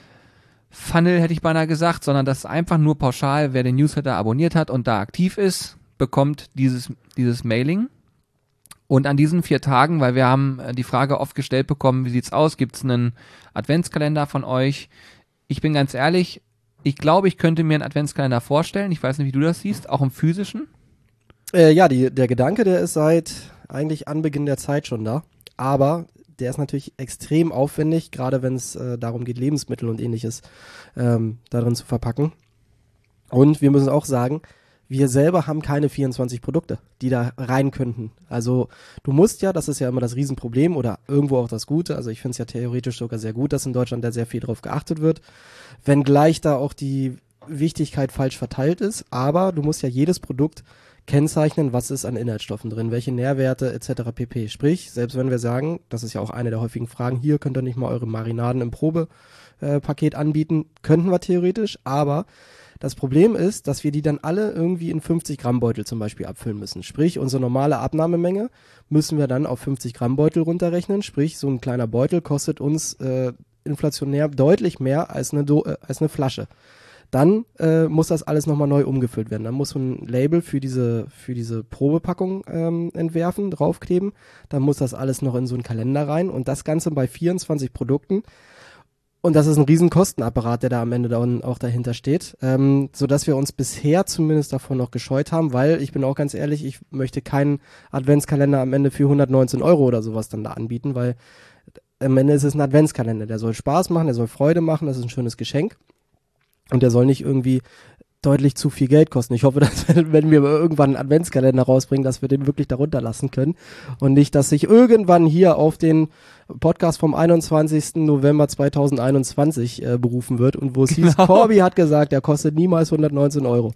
Funnel, hätte ich beinahe gesagt, sondern das ist einfach nur pauschal, wer den Newsletter abonniert hat und da aktiv ist, bekommt dieses Mailing. Und an diesen 4 Tagen, weil wir haben die Frage oft gestellt bekommen, wie sieht's aus, gibt's einen Adventskalender von euch? Ich bin ganz ehrlich, ich glaube, ich könnte mir einen Adventskalender vorstellen. Ich weiß nicht, wie du das siehst, auch im physischen. Ja, der Gedanke, der ist seit eigentlich Anbeginn der Zeit schon da. Aber der ist natürlich extrem aufwendig, gerade wenn es darum geht, Lebensmittel und ähnliches darin zu verpacken. Und wir müssen auch sagen, wir selber haben keine 24 Produkte, die da rein könnten. Also du musst ja, das ist ja immer das Riesenproblem oder irgendwo auch das Gute, also ich finde es ja theoretisch sogar sehr gut, dass in Deutschland da sehr viel drauf geachtet wird, wenngleich da auch die Wichtigkeit falsch verteilt ist, aber du musst ja jedes Produkt kennzeichnen, was ist an Inhaltsstoffen drin, welche Nährwerte etc. pp. Sprich, selbst wenn wir sagen, das ist ja auch eine der häufigen Fragen, hier könnt ihr nicht mal eure Marinaden im Probepaket anbieten, könnten wir theoretisch, aber das Problem ist, dass wir die dann alle irgendwie in 50 Gramm Beutel zum Beispiel abfüllen müssen. Sprich, unsere normale Abnahmemenge müssen wir dann auf 50 Gramm Beutel runterrechnen. Sprich, so ein kleiner Beutel kostet uns inflationär deutlich mehr als eine Flasche. Dann muss das alles nochmal neu umgefüllt werden. Dann muss so ein Label für diese Probepackung entwerfen, draufkleben. Dann muss das alles noch in so einen Kalender rein und das Ganze bei 24 Produkten. Und das ist ein riesen Kostenapparat, der da am Ende dann auch dahinter steht, sodass wir uns bisher zumindest davon noch gescheut haben, weil ich bin auch ganz ehrlich, ich möchte keinen Adventskalender am Ende für 119 € oder sowas dann da anbieten, weil am Ende ist es ein Adventskalender, der soll Spaß machen, der soll Freude machen, das ist ein schönes Geschenk und der soll nicht irgendwie deutlich zu viel Geld kosten. Ich hoffe, dass wenn wir irgendwann einen Adventskalender rausbringen, dass wir den wirklich darunter lassen können und nicht, dass sich irgendwann hier auf den Podcast vom 21. November 2021 berufen wird und wo es hieß, Corby hat gesagt, der kostet niemals 119 €.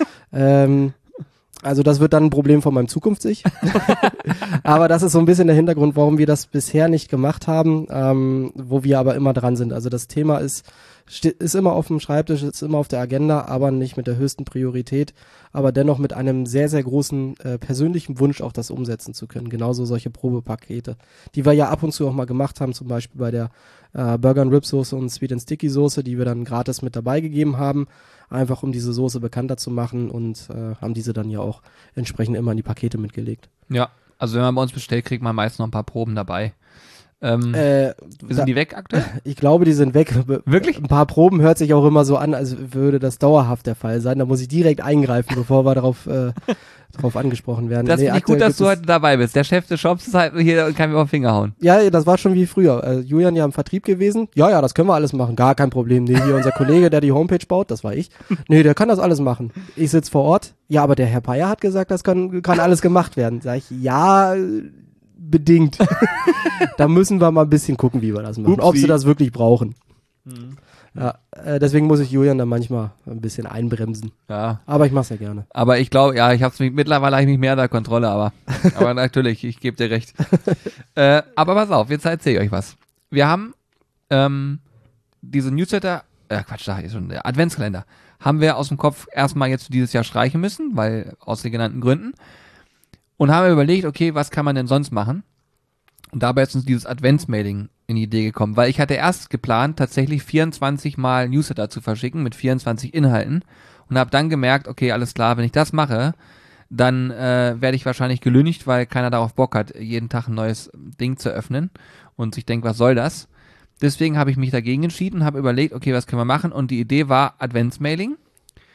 Also das wird dann ein Problem von meinem Zukunfts-Ich. Aber das ist so ein bisschen der Hintergrund, warum wir das bisher nicht gemacht haben, wo wir aber immer dran sind. Also das Thema ist immer auf dem Schreibtisch, ist immer auf der Agenda, aber nicht mit der höchsten Priorität, aber dennoch mit einem sehr, sehr großen persönlichen Wunsch auch das umsetzen zu können. Genauso solche Probepakete, die wir ja ab und zu auch mal gemacht haben, zum Beispiel bei der Burger & Rib Soße und Sweet and Sticky Soße, die wir dann gratis mit dabei gegeben haben, einfach um diese Soße bekannter zu machen und haben diese dann ja auch entsprechend immer in die Pakete mitgelegt. Ja, also wenn man bei uns bestellt, kriegt man meist noch ein paar Proben dabei. Sind die weg aktuell? Ich glaube, die sind weg. Wirklich? Ein paar Proben hört sich auch immer so an, als würde das dauerhaft der Fall sein. Da muss ich direkt eingreifen, bevor wir darauf angesprochen werden. Das finde ich gut, dass du heute dabei bist. Der Chef des Shops ist halt hier und kann mir auf den Finger hauen. Ja, das war schon wie früher. Julian ja im Vertrieb gewesen. Ja, das können wir alles machen. Gar kein Problem. Nee, hier unser Kollege, der die Homepage baut, das war ich. Nee, der kann das alles machen. Ich sitze vor Ort. Ja, aber der Herr Peyer hat gesagt, das kann alles gemacht werden. Sag ich, ja, bedingt. Da müssen wir mal ein bisschen gucken, wie wir das machen. Ob sie das wirklich brauchen. Ja, deswegen muss ich Julian dann manchmal ein bisschen einbremsen. Ja. Aber ich mach's ja gerne. Aber ich glaube, ja, mittlerweile habe ich mich mehr unter Kontrolle, aber natürlich, ich gebe dir recht. Aber pass auf, jetzt erzähle ich euch was. Wir haben diese Newsletter, der Adventskalender, haben wir aus dem Kopf erstmal jetzt für dieses Jahr streichen müssen, weil aus den genannten Gründen. Und haben überlegt, okay, was kann man denn sonst machen? Und dabei ist uns dieses Adventsmailing in die Idee gekommen, weil ich hatte erst geplant, tatsächlich 24 Mal Newsletter zu verschicken mit 24 Inhalten und habe dann gemerkt, okay, alles klar, wenn ich das mache, dann werde ich wahrscheinlich gelüncht, weil keiner darauf Bock hat, jeden Tag ein neues Ding zu öffnen und sich denkt, was soll das? Deswegen habe ich mich dagegen entschieden und habe überlegt, okay, was können wir machen? Und die Idee war Adventsmailing.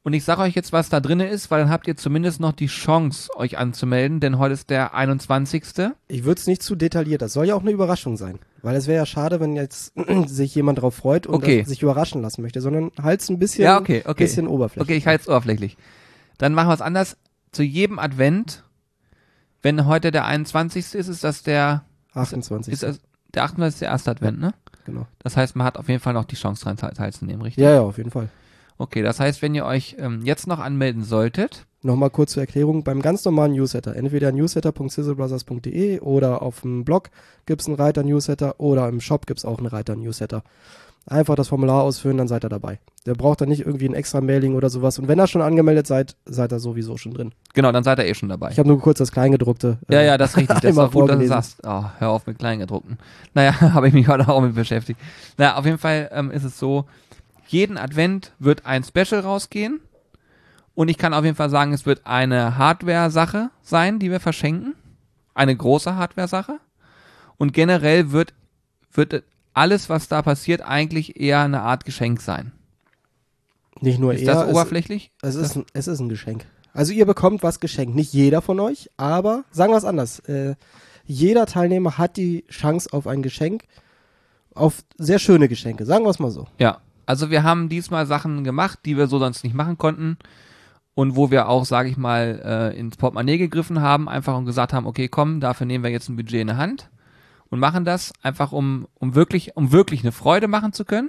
Und ich sage euch jetzt, was da drin ist, weil dann habt ihr zumindest noch die Chance, euch anzumelden, denn heute ist der 21. Ich würde es nicht zu detailliert, das soll ja auch eine Überraschung sein. Weil es wäre ja schade, wenn jetzt sich jemand drauf freut und sich überraschen lassen möchte, sondern halt's ein bisschen, bisschen oberflächlich. Okay, ich halte es oberflächlich. Dann machen wir es anders. Zu jedem Advent, wenn heute der 21. ist das der 28. Ist das der 28. der erste Advent, ne? Genau. Das heißt, man hat auf jeden Fall noch die Chance dran teilzunehmen, richtig? Ja, auf jeden Fall. Okay, das heißt, wenn ihr euch jetzt noch anmelden solltet. Nochmal kurz zur Erklärung, beim ganz normalen Newsletter, entweder newsletter.sizzlebrothers.de oder auf dem Blog gibt es einen Reiter Newsletter oder im Shop gibt es auch einen Reiter Newsletter. Einfach das Formular ausfüllen, dann seid ihr dabei. Der braucht dann nicht irgendwie ein extra Mailing oder sowas. Und wenn ihr schon angemeldet seid, seid ihr sowieso schon drin. Genau, dann seid ihr schon dabei. Ich habe nur kurz das Kleingedruckte. Ja, das ist richtig. Das ist auch gut, dass du sagst. Oh, hör auf mit Kleingedruckten. Naja, habe ich mich heute auch mit beschäftigt. Naja, auf jeden Fall ist es so, jeden Advent wird ein Special rausgehen. Und ich kann auf jeden Fall sagen, es wird eine Hardware-Sache sein, die wir verschenken. Eine große Hardware-Sache. Und generell wird alles, was da passiert, eigentlich eher eine Art Geschenk sein. Nicht nur ist eher. Ist das oberflächlich? Es ist ein Geschenk. Also ihr bekommt was geschenkt. Nicht jeder von euch, aber sagen wir es anders. Jeder Teilnehmer hat die Chance auf ein Geschenk, auf sehr schöne Geschenke. Sagen wir es mal so. Ja, also wir haben diesmal Sachen gemacht, die wir so sonst nicht machen konnten. Und wo wir auch, sage ich mal, ins Portemonnaie gegriffen haben, einfach und gesagt haben, okay, komm, dafür nehmen wir jetzt ein Budget in der Hand und machen das einfach, um wirklich eine Freude machen zu können.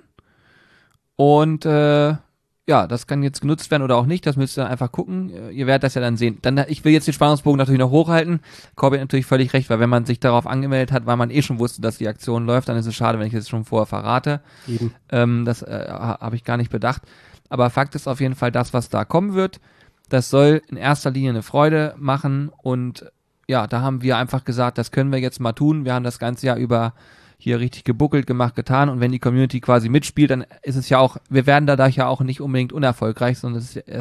Und das kann jetzt genutzt werden oder auch nicht, das müsst ihr dann einfach gucken. Ihr werdet das ja dann sehen. Ich will jetzt den Spannungsbogen natürlich noch hochhalten. Corby hat natürlich völlig recht, weil wenn man sich darauf angemeldet hat, weil man schon wusste, dass die Aktion läuft, dann ist es schade, wenn ich das schon vorher verrate. Eben. Das habe ich gar nicht bedacht. Aber Fakt ist auf jeden Fall, das, was da kommen wird, das soll in erster Linie eine Freude machen. Und ja, da haben wir einfach gesagt, das können wir jetzt mal tun. Wir haben das ganze Jahr über hier richtig gebuckelt, gemacht, getan. Und wenn die Community quasi mitspielt, dann ist es ja auch, wir werden dadurch ja auch nicht unbedingt unerfolgreich, sondern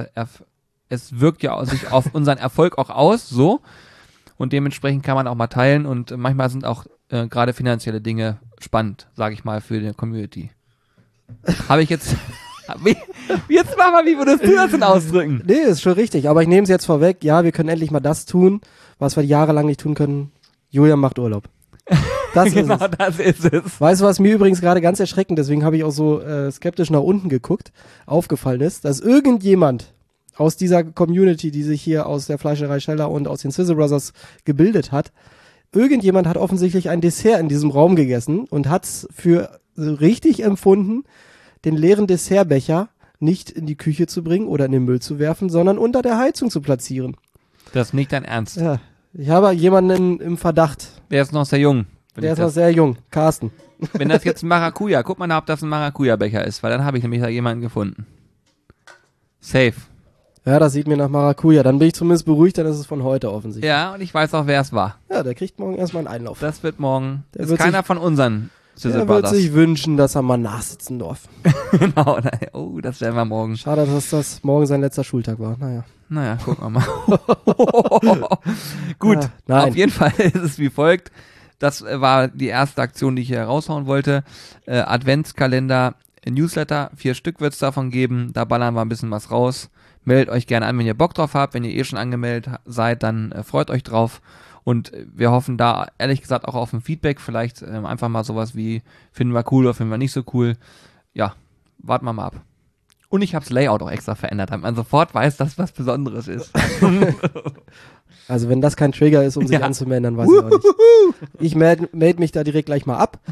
es wirkt ja sich auf unseren Erfolg auch aus, so. Und dementsprechend kann man auch mal teilen. Und manchmal sind auch gerade finanzielle Dinge spannend, sage ich mal, für die Community. Habe ich jetzt... Jetzt mach mal, wie würdest du das denn ausdrücken? Nee, ist schon richtig, aber ich nehme es jetzt vorweg. Ja, wir können endlich mal das tun, was wir jahrelang nicht tun können. Julian macht Urlaub. Das genau, das ist es. Weißt du, was mir übrigens gerade ganz erschreckend, deswegen habe ich auch so skeptisch nach unten geguckt, aufgefallen ist, dass irgendjemand aus dieser Community, die sich hier aus der Fleischerei Scheller und aus den Sizzle Brothers gebildet hat, irgendjemand hat offensichtlich ein Dessert in diesem Raum gegessen und hat es für richtig empfunden, den leeren Dessertbecher nicht in die Küche zu bringen oder in den Müll zu werfen, sondern unter der Heizung zu platzieren. Das ist nicht dein Ernst. Ja, ich habe jemanden im Verdacht. Der ist noch sehr jung. Der ist noch sehr jung. Carsten. Wenn das jetzt ein Maracuja, guck mal nach, ob das ein Maracuja-Becher ist, weil dann habe ich nämlich da jemanden gefunden. Safe. Ja, das sieht mir nach Maracuja. Dann bin ich zumindest beruhigt, dann ist es von heute offensichtlich. Ja, und ich weiß auch, wer es war. Ja, der kriegt morgen erstmal einen Einlauf. Das wird morgen. Das ist keiner von unseren Sizzle Brothers. Der wird sich wünschen, dass er mal nachsitzen darf. Genau. Oh, das werden wir morgen. Schade, dass das morgen sein letzter Schultag war. Naja, gucken wir mal. Gut, auf jeden Fall ist es wie folgt. Das war die erste Aktion, die ich hier raushauen wollte. Adventskalender, Newsletter, 4 Stück wird es davon geben. Da ballern wir ein bisschen was raus. Meldet euch gerne an, wenn ihr Bock drauf habt. Wenn ihr schon angemeldet seid, dann freut euch drauf. Und wir hoffen da, ehrlich gesagt, auch auf ein Feedback. Vielleicht einfach mal sowas wie, finden wir cool oder finden wir nicht so cool. Ja, warten wir mal ab. Und ich habe das Layout auch extra verändert, damit man sofort weiß, dass was Besonderes ist. Also wenn das kein Trigger ist, um sich anzumelden, dann weiß ich auch nicht. Ich melde mich da direkt gleich mal ab.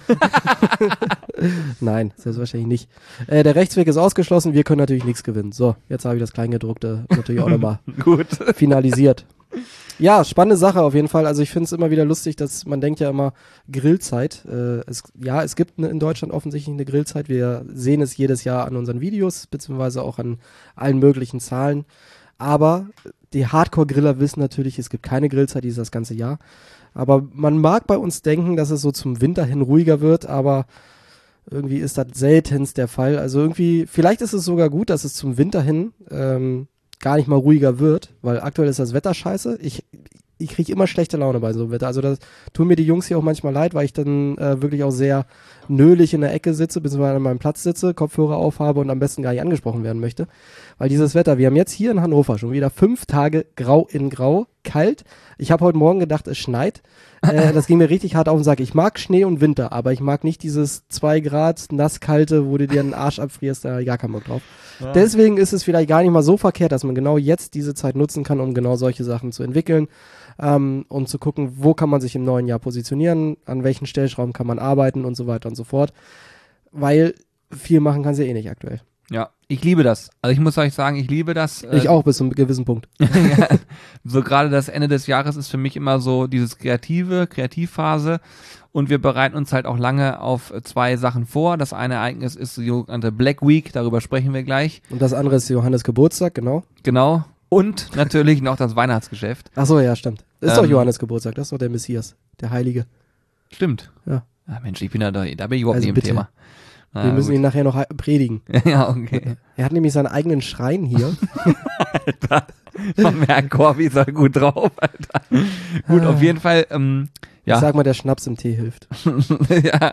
Nein, selbstverständlich nicht. Der Rechtsweg ist ausgeschlossen, wir können natürlich nichts gewinnen. So, jetzt habe ich das Kleingedruckte natürlich auch nochmal finalisiert. Ja, spannende Sache auf jeden Fall. Also ich finde es immer wieder lustig, dass man denkt ja immer Grillzeit. Es gibt in Deutschland offensichtlich eine Grillzeit. Wir sehen es jedes Jahr an unseren Videos, beziehungsweise auch an allen möglichen Zahlen. Aber die Hardcore-Griller wissen natürlich, es gibt keine Grillzeit dieses ganze Jahr. Aber man mag bei uns denken, dass es so zum Winter hin ruhiger wird, aber irgendwie ist das seltenst der Fall. Also irgendwie, vielleicht ist es sogar gut, dass es zum Winter hin gar nicht mal ruhiger wird, weil aktuell ist das Wetter scheiße. ich kriege immer schlechte Laune bei so einem Wetter. Also das tun mir die Jungs hier auch manchmal leid, weil ich dann wirklich auch sehr nölig in der Ecke sitze, beziehungsweise an meinem Platz sitze, Kopfhörer aufhabe und am besten gar nicht angesprochen werden möchte. Weil dieses Wetter, wir haben jetzt hier in Hannover schon wieder 5 Tage grau in grau, kalt. Ich habe heute Morgen gedacht, es schneit. Das ging mir richtig hart auf den Sack. Ich mag Schnee und Winter, aber ich mag nicht dieses 2 Grad nasskalte, wo du dir den Arsch abfrierst, da hab ich gar keinen Bock drauf. Ja. Deswegen ist es vielleicht gar nicht mal so verkehrt, dass man genau jetzt diese Zeit nutzen kann, um genau solche Sachen zu entwickeln. Und zu gucken, wo kann man sich im neuen Jahr positionieren, an welchen Stellschrauben kann man arbeiten und so weiter und so fort. Weil viel machen kann sie eh nicht aktuell. Ja, ich liebe das. Also ich muss euch sagen, ich liebe das. Ich auch bis zu einem gewissen Punkt. Ja, so gerade das Ende des Jahres ist für mich immer so dieses Kreativphase. Und wir bereiten uns halt auch lange auf 2 Sachen vor. Das eine Ereignis ist die sogenannte Black Week, darüber sprechen wir gleich. Und das andere ist Johannes Geburtstag, genau. Genau. Und natürlich noch das Weihnachtsgeschäft. Ach so, ja, stimmt. Ist doch Johannes Geburtstag, das ist doch der Messias, der Heilige. Stimmt. Ja. Ach Mensch, da bin ich überhaupt nicht im bitte. Thema. Wir müssen ihn nachher noch predigen. Ja, okay. Er hat nämlich seinen eigenen Schrein hier. Alter, man merkt, Corby ist halt gut drauf, Alter. Gut, auf jeden Fall, ja. Ich sag mal, der Schnaps im Tee hilft. Ja.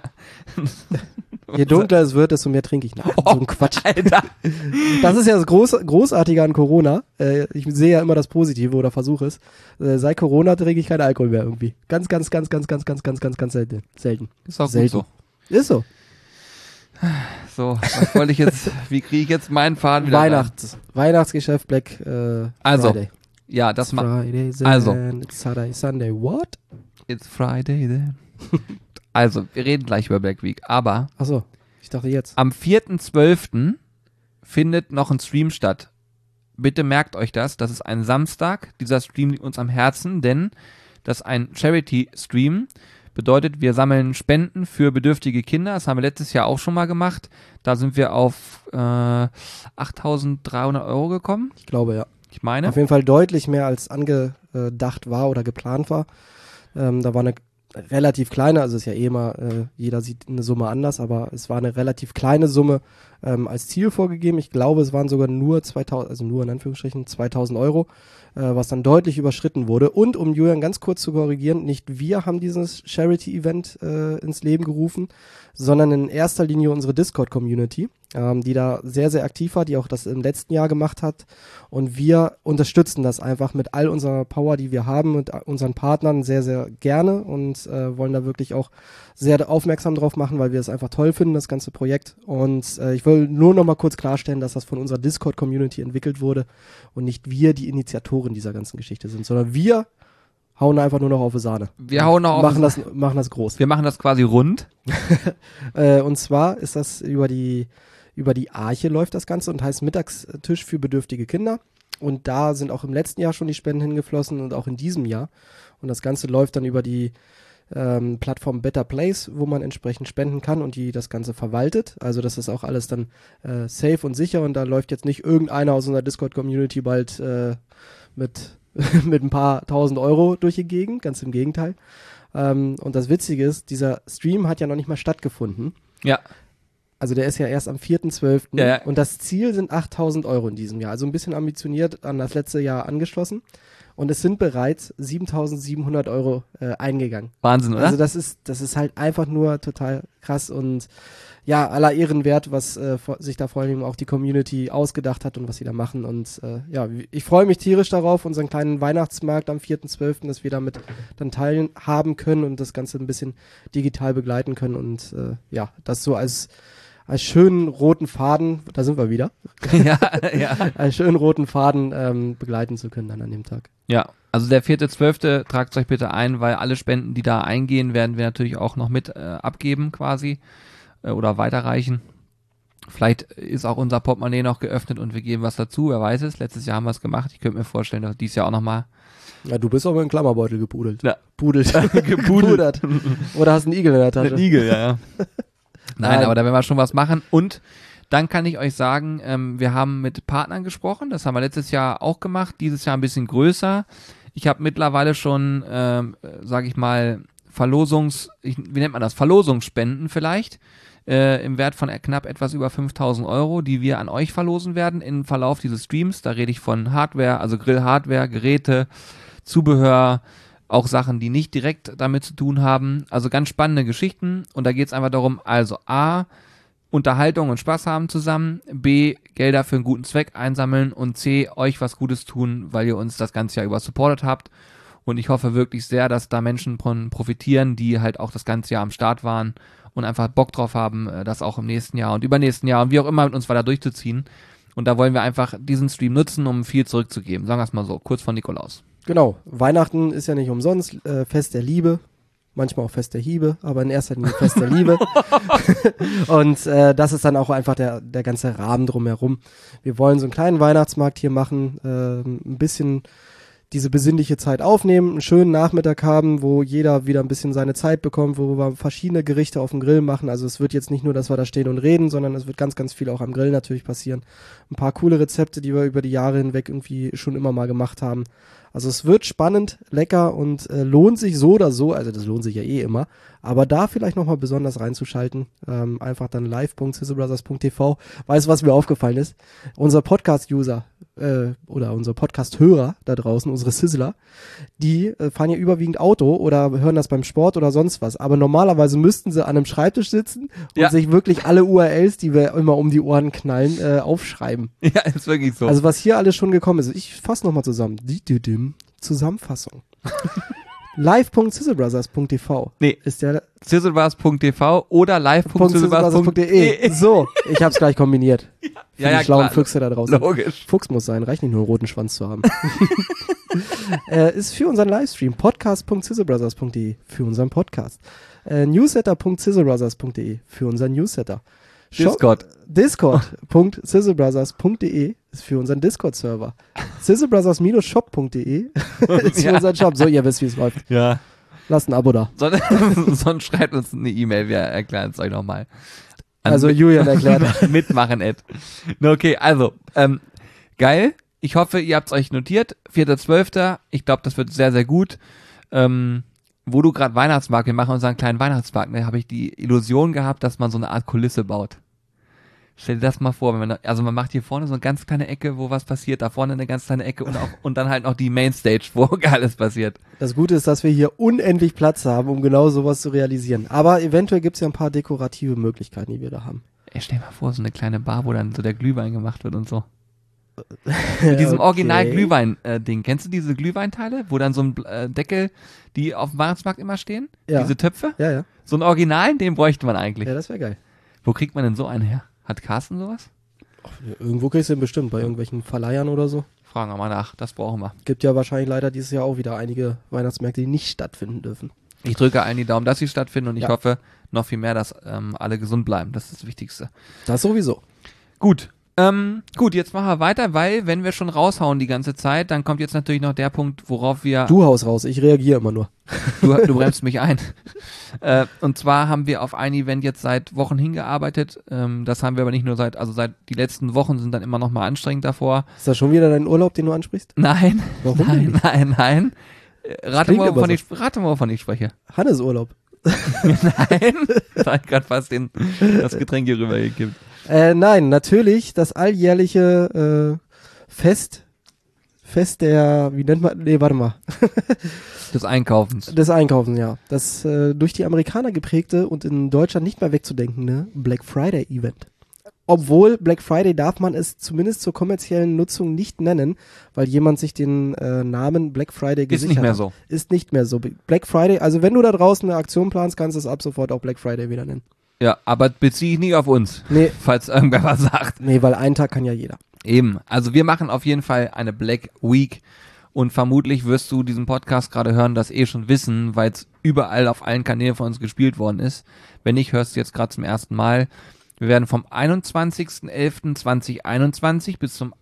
Je dunkler es wird, desto mehr trinke ich. Nein, so ein Quatsch. Alter. Das ist ja das Großartige an Corona. Ich sehe ja immer das Positive oder versuche es. Seit Corona trinke ich keinen Alkohol mehr irgendwie. Ganz selten. Ist auch selten. gut so. Ist so. So, was wollte ich jetzt, wie kriege ich jetzt meinen Faden wieder Weihnachtsgeschäft, Black Friday. Ja, das Friday, also. It's Saturday, Sunday, what? It's Friday then. Also, wir reden gleich über Black Week, aber Ach so, ich dachte jetzt. Am 4.12. findet noch ein Stream statt. Bitte merkt euch das ist ein Samstag. Dieser Stream liegt uns am Herzen, denn das ist ein Charity-Stream. Bedeutet, wir sammeln Spenden für bedürftige Kinder. Das haben wir letztes Jahr auch schon mal gemacht. Da sind wir auf 8.300 Euro gekommen. Ich glaube, ja. Ich meine. Auf jeden Fall deutlich mehr als angedacht war oder geplant war. Da war eine relativ kleine, also ist ja eh immer, jeder sieht eine Summe anders, aber es war eine relativ kleine Summe als Ziel vorgegeben. Ich glaube, es waren sogar nur 2000, also nur in Anführungsstrichen 2.000 Euro, was dann deutlich überschritten wurde. Und um Julian ganz kurz zu korrigieren, nicht wir haben dieses Charity-Event ins Leben gerufen, sondern in erster Linie unsere Discord-Community, die da sehr, sehr aktiv war, die auch das im letzten Jahr gemacht hat. Und wir unterstützen das einfach mit all unserer Power, die wir haben, mit unseren Partnern sehr, sehr gerne und wollen da wirklich auch sehr aufmerksam drauf machen, weil wir es einfach toll finden, das ganze Projekt. Und ich will nur noch mal kurz klarstellen, dass das von unserer Discord-Community entwickelt wurde und nicht wir die Initiatoren dieser ganzen Geschichte sind, sondern wir hauen einfach nur noch auf die Sahne. Wir hauen noch auf machen das groß. Wir machen das quasi rund. Und zwar ist das über die Arche läuft das Ganze und heißt Mittagstisch für bedürftige Kinder. Und da sind auch im letzten Jahr schon die Spenden hingeflossen und auch in diesem Jahr. Und das Ganze läuft dann über die Plattform Better Place, wo man entsprechend spenden kann und die das Ganze verwaltet. Also das ist auch alles dann safe und sicher und da läuft jetzt nicht irgendeiner aus unserer Discord-Community bald mit ein paar 1.000 Euro durch die Gegend, ganz im Gegenteil. Und das Witzige ist, dieser Stream hat ja noch nicht mal stattgefunden. Ja. Also der ist ja erst am 4.12. Ja. Und das Ziel sind 8.000 Euro in diesem Jahr. Also ein bisschen ambitioniert an das letzte Jahr angeschlossen. Und es sind bereits 7.700 Euro eingegangen. Wahnsinn, oder? Also das ist halt einfach nur total krass und ja, aller Ehren wert, was sich da vor allem auch die Community ausgedacht hat und was sie da machen. Und ja, ich freue mich tierisch darauf, unseren kleinen Weihnachtsmarkt am 4.12., dass wir damit dann teilhaben können und das Ganze ein bisschen digital begleiten können. Und ja, das so als schönen roten Faden, da sind wir wieder, ja. als schönen roten Faden begleiten zu können dann an dem Tag. Ja, also der 4.12. tragt euch bitte ein, weil alle Spenden, die da eingehen, werden wir natürlich auch noch mit abgeben quasi oder weiterreichen. Vielleicht ist auch unser Portemonnaie noch geöffnet und wir geben was dazu, wer weiß es. Letztes Jahr haben wir es gemacht. Ich könnte mir vorstellen, dass dieses Jahr auch nochmal. Ja, du bist aber in den Klammerbeutel gepudelt. Ja. Gepudert. Oder hast einen Igel in der Tasche. Ein Igel, ja. Nein, aber da werden wir schon was machen. Und dann kann ich euch sagen, wir haben mit Partnern gesprochen. Das haben wir letztes Jahr auch gemacht. Dieses Jahr ein bisschen größer. Ich habe mittlerweile schon, sage ich mal, wie nennt man das? Verlosungsspenden vielleicht. Im Wert von knapp etwas über 5.000 Euro, die wir an euch verlosen werden im Verlauf dieses Streams. Da rede ich von Hardware, also Grill-Hardware, Geräte, Zubehör, auch Sachen, die nicht direkt damit zu tun haben. Also ganz spannende Geschichten und da geht es einfach darum, also A, Unterhaltung und Spaß haben zusammen, B, Gelder für einen guten Zweck einsammeln und C, euch was Gutes tun, weil ihr uns das ganze Jahr über supportet habt. Und ich hoffe wirklich sehr, dass da Menschen von profitieren, die halt auch das ganze Jahr am Start waren und einfach Bock drauf haben, das auch im nächsten Jahr und übernächsten Jahr und wie auch immer mit uns weiter durchzuziehen. Und da wollen wir einfach diesen Stream nutzen, um viel zurückzugeben. Sagen wir es mal so, kurz vor Nikolaus. Genau, Weihnachten ist ja nicht umsonst, Fest der Liebe, manchmal auch Fest der Hiebe, aber in erster Linie Fest der Liebe. Und das ist dann auch einfach der ganze Rahmen drumherum. Wir wollen so einen kleinen Weihnachtsmarkt hier machen, ein bisschen diese besinnliche Zeit aufnehmen, einen schönen Nachmittag haben, wo jeder wieder ein bisschen seine Zeit bekommt, wo wir verschiedene Gerichte auf dem Grill machen. Also es wird jetzt nicht nur, dass wir da stehen und reden, sondern es wird ganz, ganz viel auch am Grill natürlich passieren. Ein paar coole Rezepte, die wir über die Jahre hinweg irgendwie schon immer mal gemacht haben. Also es wird spannend, lecker und lohnt sich so oder so, also das lohnt sich ja eh immer, aber da vielleicht nochmal besonders reinzuschalten, einfach dann live.sizzlebrothers.tv. Weißt du, was mir aufgefallen ist? Unser Podcast-User oder unser Podcast-Hörer da draußen, unsere Sizzler, die fahren ja überwiegend Auto oder hören das beim Sport oder sonst was, aber normalerweise müssten sie an einem Schreibtisch sitzen und sich wirklich alle URLs, die wir immer um die Ohren knallen, aufschreiben. Ja, ist wirklich so. Also was hier alles schon gekommen ist, ich fasse nochmal zusammen. Zusammenfassung. live.sizzlebrothers.tv Nee, ist der sizzlebrothers.tv oder live.sizzlebrothers.de. So, ich hab's gleich kombiniert. Für die schlauen klar. Füchse da draußen. Logisch. Fuchs muss sein, reicht nicht nur einen roten Schwanz zu haben. Ist für unseren Livestream podcast.sizzlebrothers.de für unseren Podcast. Newsletter.sizzlebrothers.de für unseren Newsletter. Discord.sizzlebrothers.de ist für unseren Discord-Server. sizzlebrothers-shop.de ist für unseren Shop. So, ihr wisst, wie es läuft. Ja. Lasst ein Abo da. Sonst schreibt uns eine E-Mail, wir erklären es euch nochmal. Also Julian erklärt. Mitmachen, Ed. Okay, also, geil. Ich hoffe, ihr habt es euch notiert. 4.12. Ich glaube, das wird sehr, sehr gut. Wo du gerade Weihnachtsmarkt, wir machen unseren kleinen Weihnachtsmarkt, da habe ich die Illusion gehabt, dass man so eine Art Kulisse baut. Stell dir das mal vor, wenn man macht hier vorne so eine ganz kleine Ecke, wo was passiert, da vorne eine ganz kleine Ecke und dann halt noch die Mainstage, wo alles passiert. Das Gute ist, dass wir hier unendlich Platz haben, um genau sowas zu realisieren. Aber eventuell gibt es ja ein paar dekorative Möglichkeiten, die wir da haben. Ey, stell dir mal vor, so eine kleine Bar, wo dann so der Glühwein gemacht wird und so. Mit diesem Original-Glühwein-Ding. Kennst du diese Glühweinteile, wo dann so ein Deckel, die auf dem Weihnachtsmarkt immer stehen? Ja. Diese Töpfe? Ja, ja. So ein Original, den bräuchte man eigentlich. Ja, das wäre geil. Wo kriegt man denn so einen her? Hat Carsten sowas? Irgendwo kriegst du den bestimmt, bei irgendwelchen Verleihern oder so. Fragen wir mal nach, das brauchen wir. Gibt ja wahrscheinlich leider dieses Jahr auch wieder einige Weihnachtsmärkte, die nicht stattfinden dürfen. Ich drücke allen die Daumen, dass sie stattfinden und ich hoffe noch viel mehr, dass alle gesund bleiben. Das ist das Wichtigste. Das sowieso. Gut. Gut, jetzt machen wir weiter, weil wenn wir schon raushauen die ganze Zeit, dann kommt jetzt natürlich noch der Punkt, worauf wir... Du haust raus, ich reagiere immer nur. Du bremst mich ein. Und zwar haben wir auf ein Event jetzt seit Wochen hingearbeitet. Das haben wir aber nicht nur seit die letzten Wochen sind dann immer noch mal anstrengend davor. Ist das schon wieder dein Urlaub, den du ansprichst? Nein. Warum Nein. Rate mal, wovon ich spreche. Hannes Urlaub. Nein. Da hat gerade fast das Getränk hier rübergekippt. Nein, natürlich das alljährliche Fest der, wie nennt man, warte mal. Des Einkaufens. Des Einkaufens, ja. Das durch die Amerikaner geprägte und in Deutschland nicht mehr wegzudenkende Black Friday Event. Obwohl Black Friday darf man es zumindest zur kommerziellen Nutzung nicht nennen, weil jemand sich den Namen Black Friday gesichert hat. Ist nicht mehr so. Ist nicht mehr so. Black Friday, also wenn du da draußen eine Aktion planst, kannst du es ab sofort auch Black Friday wieder nennen. Ja, aber beziehe ich nicht auf uns. Nee. Falls irgendwer was sagt. Nee, weil einen Tag kann ja jeder. Eben. Also wir machen auf jeden Fall eine Black Week und vermutlich wirst du diesen Podcast gerade hören, das schon wissen, weil es überall auf allen Kanälen von uns gespielt worden ist. Wenn nicht, hörst du jetzt gerade zum ersten Mal. Wir werden vom 21.11.2021 bis zum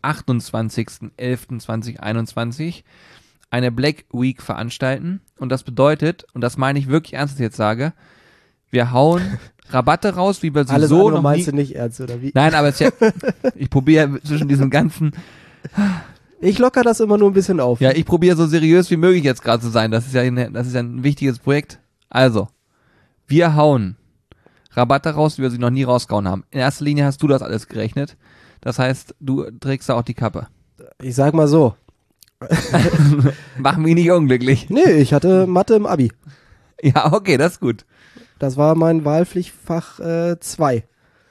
28.11.2021 eine Black Week veranstalten. Und das bedeutet, und das meine ich wirklich ernst, was ich jetzt sage, wir hauen Rabatte raus, wie wir sie alles so andere noch meinst nie... du nicht ernst, oder wie? Nein, aber ich probiere zwischen diesen ganzen... Ich locker das immer nur ein bisschen auf. Ja, ich probiere so seriös wie möglich jetzt gerade zu sein. Das ist ja ein wichtiges Projekt. Also, wir hauen Rabatte raus, wie wir sie noch nie rausgehauen haben. In erster Linie hast du das alles gerechnet. Das heißt, du trägst da auch die Kappe. Ich sag mal so, Mach mich nicht unglücklich. Nee, ich hatte Mathe im Abi. Ja, okay, das ist gut. Das war mein Wahlpflichtfach 2.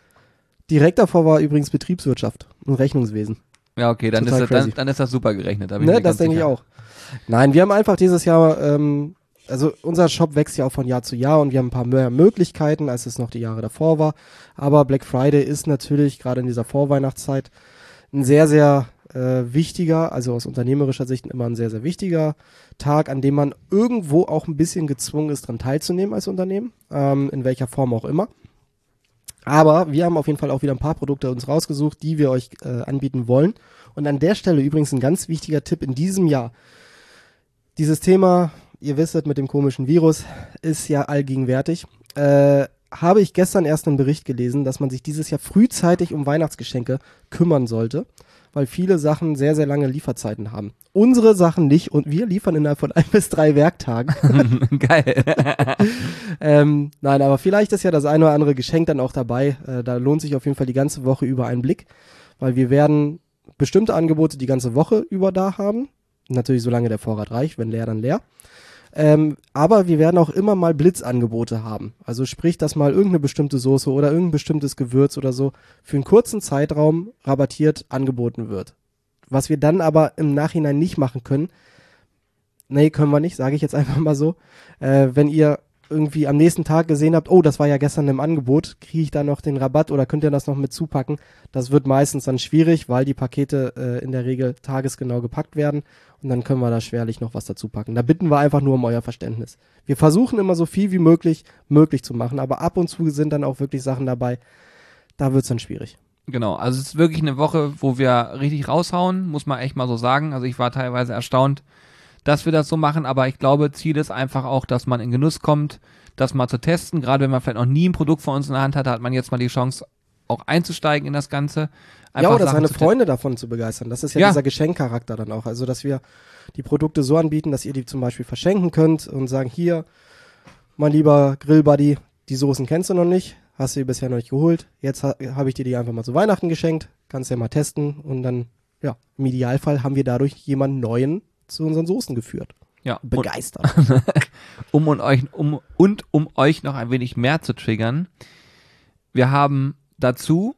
Direkt davor war übrigens Betriebswirtschaft und Rechnungswesen. Ja, okay, dann ist das super gerechnet. Ne, das denke ich auch. Nein, wir haben einfach dieses Jahr, also unser Shop wächst ja auch von Jahr zu Jahr und wir haben ein paar mehr Möglichkeiten, als es noch die Jahre davor war. Aber Black Friday ist natürlich gerade in dieser Vorweihnachtszeit ein sehr, sehr wichtiger, also aus unternehmerischer Sicht immer ein sehr, sehr wichtiger Tag, an dem man irgendwo auch ein bisschen gezwungen ist, daran teilzunehmen als Unternehmen, in welcher Form auch immer. Aber wir haben auf jeden Fall auch wieder ein paar Produkte uns rausgesucht, die wir euch anbieten wollen. Und an der Stelle übrigens ein ganz wichtiger Tipp in diesem Jahr. Dieses Thema, ihr wisst, mit dem komischen Virus ist ja allgegenwärtig. Habe ich gestern erst einen Bericht gelesen, dass man sich dieses Jahr frühzeitig um Weihnachtsgeschenke kümmern sollte, weil viele Sachen sehr, sehr lange Lieferzeiten haben. Unsere Sachen nicht und wir liefern innerhalb von 1 bis 3 Werktagen. Geil. Nein, aber vielleicht ist ja das eine oder andere Geschenk dann auch dabei. Da lohnt sich auf jeden Fall die ganze Woche über ein Blick, weil wir werden bestimmte Angebote die ganze Woche über da haben. Natürlich solange der Vorrat reicht, wenn leer, dann leer. Aber wir werden auch immer mal Blitzangebote haben. Also sprich, dass mal irgendeine bestimmte Soße oder irgendein bestimmtes Gewürz oder so für einen kurzen Zeitraum rabattiert angeboten wird. Was wir dann aber im Nachhinein nicht machen können, nee, können wir nicht, sage ich jetzt einfach mal so, wenn ihr irgendwie am nächsten Tag gesehen habt, oh, das war ja gestern im Angebot, kriege ich da noch den Rabatt oder könnt ihr das noch mit zupacken? Das wird meistens dann schwierig, weil die Pakete in der Regel tagesgenau gepackt werden und dann können wir da schwerlich noch was dazu packen. Da bitten wir einfach nur um euer Verständnis. Wir versuchen immer so viel wie möglich zu machen, aber ab und zu sind dann auch wirklich Sachen dabei, da wird's dann schwierig. Genau, also es ist wirklich eine Woche, wo wir richtig raushauen, muss man echt mal so sagen. Also ich war teilweise erstaunt, dass wir das so machen, aber ich glaube, Ziel ist einfach auch, dass man in Genuss kommt, das mal zu testen. Gerade wenn man vielleicht noch nie ein Produkt von uns in der Hand hatte, hat man jetzt mal die Chance, auch einzusteigen in das Ganze. Einfach ja, oder seine Freunde davon zu begeistern. Das ist ja dieser Geschenkcharakter dann auch. Also, dass wir die Produkte so anbieten, dass ihr die zum Beispiel verschenken könnt und sagen, hier, mein lieber Grillbuddy, die Soßen kennst du noch nicht, hast du die bisher noch nicht geholt. Jetzt habe ich dir die einfach mal zu Weihnachten geschenkt, kannst ja mal testen und dann, ja, im Idealfall haben wir dadurch jemanden Neuen zu unseren Soßen geführt. Ja. Begeistert. Um euch noch ein wenig mehr zu triggern, wir haben dazu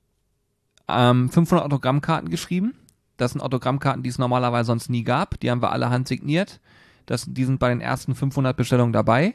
500 Autogrammkarten geschrieben. Das sind Autogrammkarten, die es normalerweise sonst nie gab. Die haben wir alle handsigniert. Die sind bei den ersten 500 Bestellungen dabei.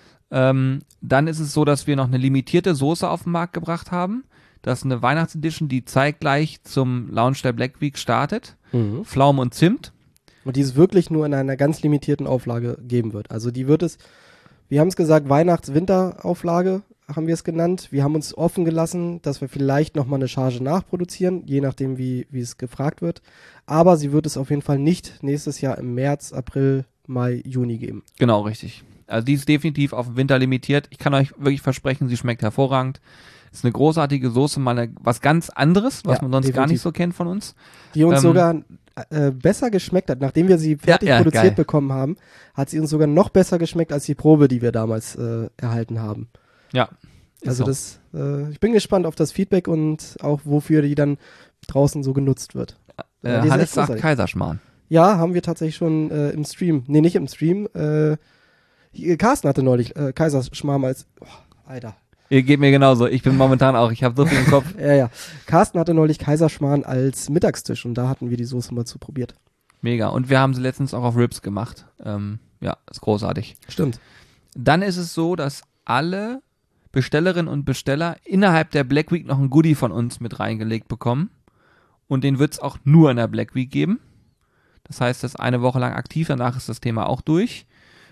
Dann ist es so, dass wir noch eine limitierte Soße auf den Markt gebracht haben. Das ist eine Weihnachtsedition, die zeitgleich zum Launch der Black Week startet. Pflaume und Zimt. Und die es wirklich nur in einer ganz limitierten Auflage geben wird. Also die wird es, wir haben es gesagt, Weihnachts-Winter-Auflage haben wir es genannt. Wir haben uns offen gelassen, dass wir vielleicht nochmal eine Charge nachproduzieren, je nachdem wie es gefragt wird. Aber sie wird es auf jeden Fall nicht nächstes Jahr im März, April, Mai, Juni geben. Genau, richtig. Also die ist definitiv auf den Winter limitiert. Ich kann euch wirklich versprechen, sie schmeckt hervorragend. Ist eine großartige Soße, mal was ganz anderes, was man sonst definitiv gar nicht so kennt von uns. Die uns sogar besser geschmeckt hat. Nachdem wir sie fertig produziert bekommen haben, hat sie uns sogar noch besser geschmeckt als die Probe, die wir damals erhalten haben. Ja. Also so. Ich bin gespannt auf das Feedback und auch wofür die dann draußen so genutzt wird. Hannes sagt Kaiserschmarrn. Ja, haben wir tatsächlich schon im Stream. Nee, nicht im Stream. Carsten hatte neulich Kaiserschmarrn als... Oh, Alter. Ihr geht mir genauso. Ich bin momentan auch. Ich habe so viel im Kopf. Ja. Carsten hatte neulich Kaiserschmarrn als Mittagstisch und da hatten wir die Soße mal zu probiert. Mega. Und wir haben sie letztens auch auf Ribs gemacht. Ja, ist großartig. Stimmt. Dann ist es so, dass alle Bestellerinnen und Besteller innerhalb der Black Week noch ein Goodie von uns mit reingelegt bekommen. Und den wird es auch nur in der Black Week geben. Das heißt, das ist eine Woche lang aktiv. Danach ist das Thema auch durch.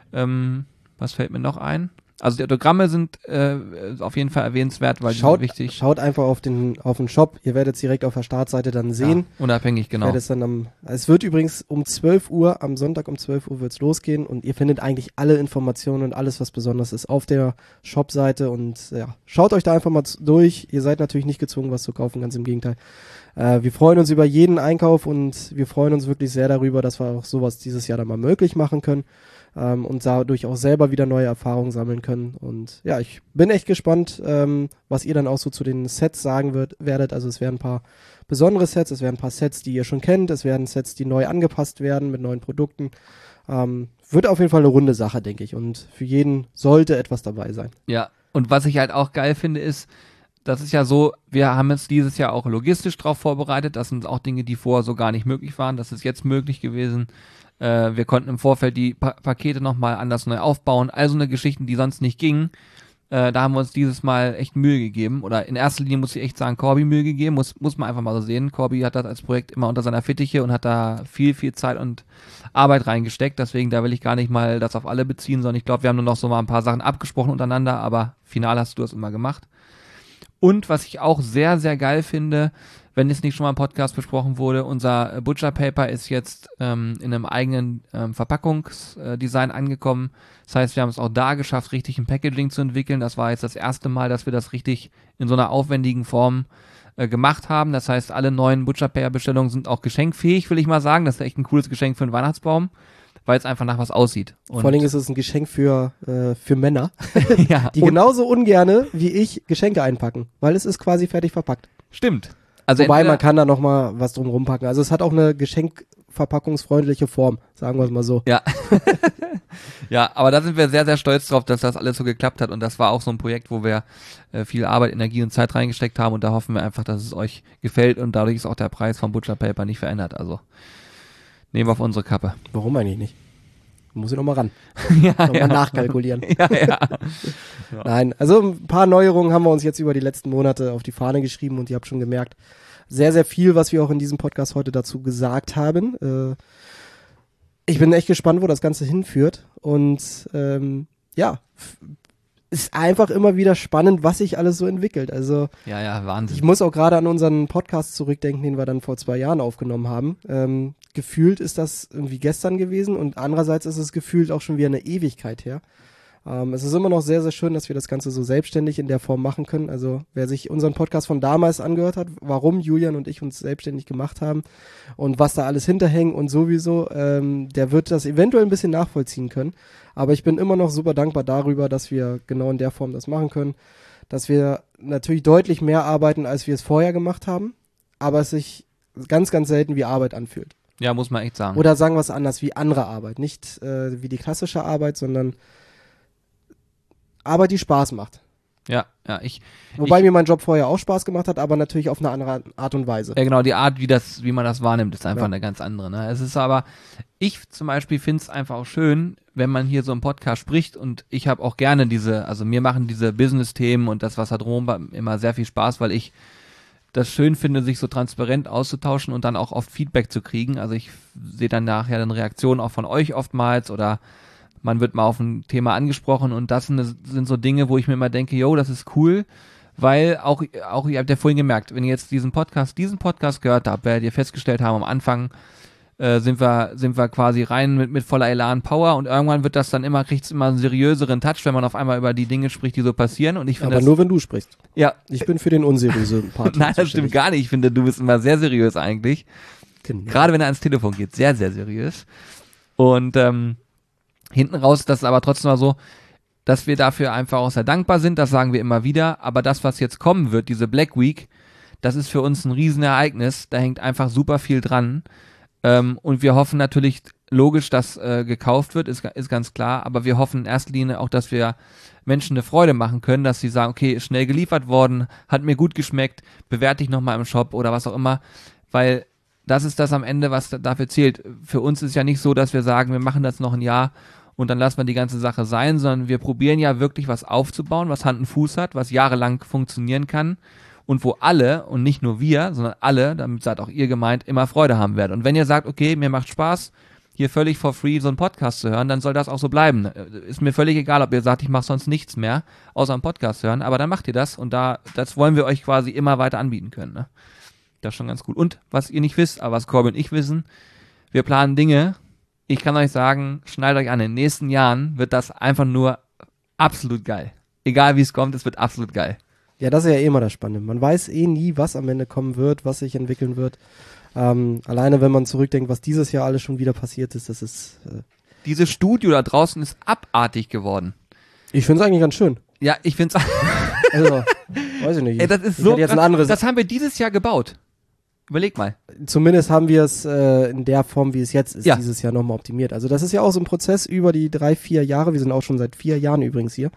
Was fällt mir noch ein? Also die Autogramme sind auf jeden Fall erwähnenswert, weil die sind wichtig. Schaut einfach auf den Shop, ihr werdet es direkt auf der Startseite dann sehen. Ja, unabhängig, genau. Es wird übrigens um 12 Uhr, am Sonntag um 12 Uhr wird es losgehen und ihr findet eigentlich alle Informationen und alles, was besonders ist, auf der Shop-Seite und ja, schaut euch da einfach mal durch. Ihr seid natürlich nicht gezwungen, was zu kaufen, ganz im Gegenteil. Wir freuen uns über jeden Einkauf und wir freuen uns wirklich sehr darüber, dass wir auch sowas dieses Jahr dann mal möglich machen können und dadurch auch selber wieder neue Erfahrungen sammeln können. Und ja, ich bin echt gespannt, was ihr dann auch so zu den Sets sagen werdet. Also es werden ein paar besondere Sets, es werden ein paar Sets, die ihr schon kennt, es werden Sets, die neu angepasst werden mit neuen Produkten. Wird auf jeden Fall eine runde Sache, denke ich. Und für jeden sollte etwas dabei sein. Ja, und was ich halt auch geil finde, ist, das ist ja so, wir haben uns dieses Jahr auch logistisch drauf vorbereitet. Das sind auch Dinge, die vorher so gar nicht möglich waren. Das ist jetzt möglich gewesen. Wir konnten im Vorfeld die Pakete nochmal anders neu aufbauen. Also eine Geschichten, die sonst nicht gingen. Da haben wir uns dieses Mal echt Mühe gegeben. Oder in erster Linie muss ich echt sagen, Corby Mühe gegeben. Muss man einfach mal so sehen. Corby hat das als Projekt immer unter seiner Fittiche und hat da viel, viel Zeit und Arbeit reingesteckt. Deswegen, da will ich gar nicht mal das auf alle beziehen, sondern ich glaube, wir haben nur noch so mal ein paar Sachen abgesprochen untereinander. Aber final hast du es immer gemacht. Und was ich auch sehr, sehr geil finde, wenn es nicht schon mal im Podcast besprochen wurde, unser Butcher Paper ist jetzt in einem eigenen Verpackungsdesign angekommen. Das heißt, wir haben es auch da geschafft, richtig ein Packaging zu entwickeln. Das war jetzt das erste Mal, dass wir das richtig in so einer aufwendigen Form gemacht haben. Das heißt, alle neuen Butcher Paper Bestellungen sind auch geschenkfähig, will ich mal sagen. Das ist echt ein cooles Geschenk für einen Weihnachtsbaum, weil es einfach nach was aussieht. Und vor allem ist es ein Geschenk für Männer, ja, die genauso ungerne wie ich Geschenke einpacken, weil es ist quasi fertig verpackt. Stimmt. Also wobei man kann da noch mal was drum rumpacken. Also es hat auch eine geschenkverpackungsfreundliche Form, sagen wir es mal so. Ja. Ja, aber da sind wir sehr, sehr stolz drauf, dass das alles so geklappt hat und das war auch so ein Projekt, wo wir viel Arbeit, Energie und Zeit reingesteckt haben und da hoffen wir einfach, dass es euch gefällt und dadurch ist auch der Preis vom Butcher Paper nicht verändert. Also nehmen wir auf unsere Kappe. Warum eigentlich nicht? Muss ich noch mal ran. Ja, Nochmal nachkalkulieren. Ja. Nein, also ein paar Neuerungen haben wir uns jetzt über die letzten Monate auf die Fahne geschrieben und ihr habt schon gemerkt, sehr, sehr viel, was wir auch in diesem Podcast heute dazu gesagt haben. Ich bin echt gespannt, wo das Ganze hinführt und ist einfach immer wieder spannend, was sich alles so entwickelt. Also ja, Wahnsinn. Ich muss auch gerade an unseren Podcast zurückdenken, den wir dann vor 2 Jahren aufgenommen haben. Gefühlt ist das irgendwie gestern gewesen und andererseits ist es gefühlt auch schon wieder eine Ewigkeit her. Es ist immer noch sehr, sehr schön, dass wir das Ganze so selbstständig in der Form machen können. Also wer sich unseren Podcast von damals angehört hat, warum Julian und ich uns selbstständig gemacht haben und was da alles hinterhängt und sowieso, der wird das eventuell ein bisschen nachvollziehen können. Aber ich bin immer noch super dankbar darüber, dass wir genau in der Form das machen können. Dass wir natürlich deutlich mehr arbeiten, als wir es vorher gemacht haben, aber es sich ganz, ganz selten wie Arbeit anfühlt. Ja, muss man echt sagen. Oder sagen wir es anders, wie andere Arbeit. Nicht wie die klassische Arbeit, sondern Arbeit, die Spaß macht. Ja, Wobei mir mein Job vorher auch Spaß gemacht hat, aber natürlich auf eine andere Art und Weise. Ja, genau, die Art, wie man das wahrnimmt, ist einfach eine ganz andere. Ne? Es ist aber, ich zum Beispiel finde es einfach auch schön, wenn man hier so im Podcast spricht und ich habe auch gerne also mir machen diese Business-Themen und das, was da drum immer sehr viel Spaß, weil ich das schön finde, sich so transparent auszutauschen und dann auch oft Feedback zu kriegen. Also ich sehe dann nachher dann Reaktionen auch von euch oftmals oder man wird mal auf ein Thema angesprochen und das sind so Dinge, wo ich mir immer denke, yo, das ist cool, weil auch ihr habt ja vorhin gemerkt, wenn ihr jetzt diesen Podcast gehört habt, werdet ihr festgestellt haben, am Anfang sind wir quasi rein mit voller Elan Power und irgendwann wird das dann kriegt es immer einen seriöseren Touch, wenn man auf einmal über die Dinge spricht, die so passieren und ich finde aber nur wenn du sprichst. Ja. Ich bin für den unseriösen Part. Nein, das stimmt gar nicht. Ich finde, du bist immer sehr seriös eigentlich. Genau. Gerade wenn er ans Telefon geht, sehr, sehr seriös. Und hinten raus ist das aber trotzdem mal so, dass wir dafür einfach auch sehr dankbar sind, das sagen wir immer wieder, aber das, was jetzt kommen wird, diese Black Week, das ist für uns ein Riesenereignis, da hängt einfach super viel dran und wir hoffen natürlich, logisch, dass gekauft wird, ist ganz klar, aber wir hoffen in erster Linie auch, dass wir Menschen eine Freude machen können, dass sie sagen, okay, ist schnell geliefert worden, hat mir gut geschmeckt, bewerte ich nochmal im Shop oder was auch immer, weil das ist das am Ende, was dafür zählt. Für uns ist ja nicht so, dass wir sagen, wir machen das noch ein Jahr und dann lassen wir die ganze Sache sein, sondern wir probieren ja wirklich was aufzubauen, was Hand und Fuß hat, was jahrelang funktionieren kann und wo alle, und nicht nur wir, sondern alle, damit seid auch ihr gemeint, immer Freude haben werden. Und wenn ihr sagt, okay, mir macht Spaß, hier völlig for free so einen Podcast zu hören, dann soll das auch so bleiben. Ist mir völlig egal, ob ihr sagt, ich mache sonst nichts mehr, außer einen Podcast hören, aber dann macht ihr das und das wollen wir euch quasi immer weiter anbieten können. Ne? Das ist schon ganz cool. Und was ihr nicht wisst, aber was Corby und ich wissen, wir planen Dinge. Ich kann euch sagen, schnallt euch an, in den nächsten Jahren wird das einfach nur absolut geil. Egal wie es kommt, es wird absolut geil. Ja, das ist ja eh immer das Spannende. Man weiß eh nie, was am Ende kommen wird, was sich entwickeln wird. Alleine, wenn man zurückdenkt, was dieses Jahr alles schon wieder passiert ist, das ist... Dieses Studio da draußen ist abartig geworden. Ich finde es eigentlich ganz schön. Ja, ich finde es... Also, weiß ich nicht. Ey, das ist ich so hätte jetzt ein krass. anderes... Das haben wir dieses Jahr gebaut. Überleg mal. Zumindest haben wir es in der Form, wie es jetzt ist, Ja. dieses Jahr nochmal optimiert. Also das ist ja auch so ein Prozess über die 3-4 Jahre, wir sind auch schon seit 4 Jahren übrigens hier,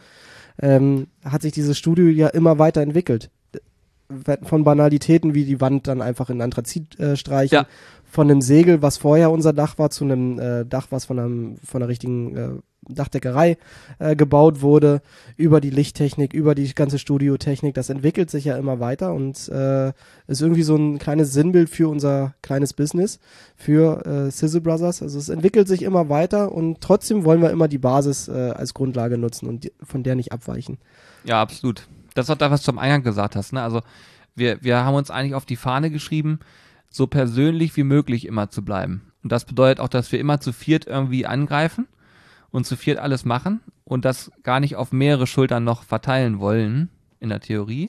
hat sich dieses Studio ja immer weiterentwickelt. Von Banalitäten wie die Wand dann einfach in Anthrazit streichen, Ja. von einem Segel, was vorher unser Dach war, zu einem Dach, was von einer richtigen Dachdeckerei gebaut wurde, über die Lichttechnik, über die ganze Studiotechnik. Das entwickelt sich ja immer weiter und ist irgendwie so ein kleines Sinnbild für unser kleines Business, für Sizzle Brothers. Also es entwickelt sich immer weiter und trotzdem wollen wir immer die Basis als Grundlage nutzen und von der nicht abweichen. Ja, absolut. Das ist auch das, was du am Eingang gesagt hast. Ne? Also wir haben uns eigentlich auf die Fahne geschrieben, so persönlich wie möglich immer zu bleiben. Und das bedeutet auch, dass wir immer zu viert irgendwie angreifen und zu viert alles machen und das gar nicht auf mehrere Schultern noch verteilen wollen, in der Theorie,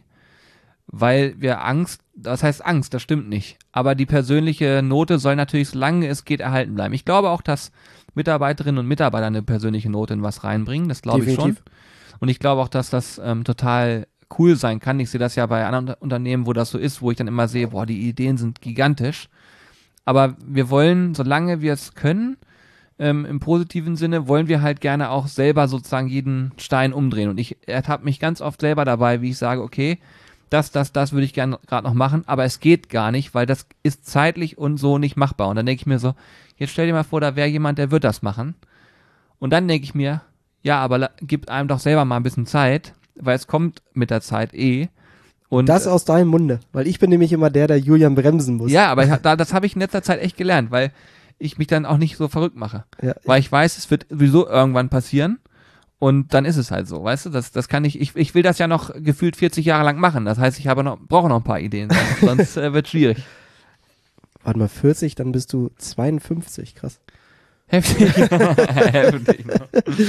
weil wir das stimmt nicht. Aber die persönliche Note soll natürlich, solange es geht, erhalten bleiben. Ich glaube auch, dass Mitarbeiterinnen und Mitarbeiter eine persönliche Note in was reinbringen, das glaube ich schon. Und ich glaube auch, dass das total cool sein kann. Ich sehe das ja bei anderen Unternehmen, wo das so ist, wo ich dann immer sehe, boah, die Ideen sind gigantisch. Aber wir wollen, solange wir es können, im positiven Sinne, wollen wir halt gerne auch selber sozusagen jeden Stein umdrehen. Und ich ertappe mich ganz oft selber dabei, wie ich sage, okay, das würde ich gerne gerade noch machen, aber es geht gar nicht, weil das ist zeitlich und so nicht machbar. Und dann denke ich mir so, jetzt stell dir mal vor, da wäre jemand, der wird das machen. Und dann denke ich mir, ja, aber gib einem doch selber mal ein bisschen Zeit, weil es kommt mit der Zeit eh. Und das aus deinem Munde, weil ich bin nämlich immer der Julian bremsen muss. ja, aber das habe ich in letzter Zeit echt gelernt, weil ich mich dann auch nicht so verrückt mache. Ja. Weil ich weiß, es wird sowieso irgendwann passieren und dann ist es halt so, weißt du, das kann ich will das ja noch gefühlt 40 Jahre lang machen, das heißt, brauche noch ein paar Ideen, sonst wird schwierig. Warte mal, 40, dann bist du 52, krass. Heftig. Heftig, ne?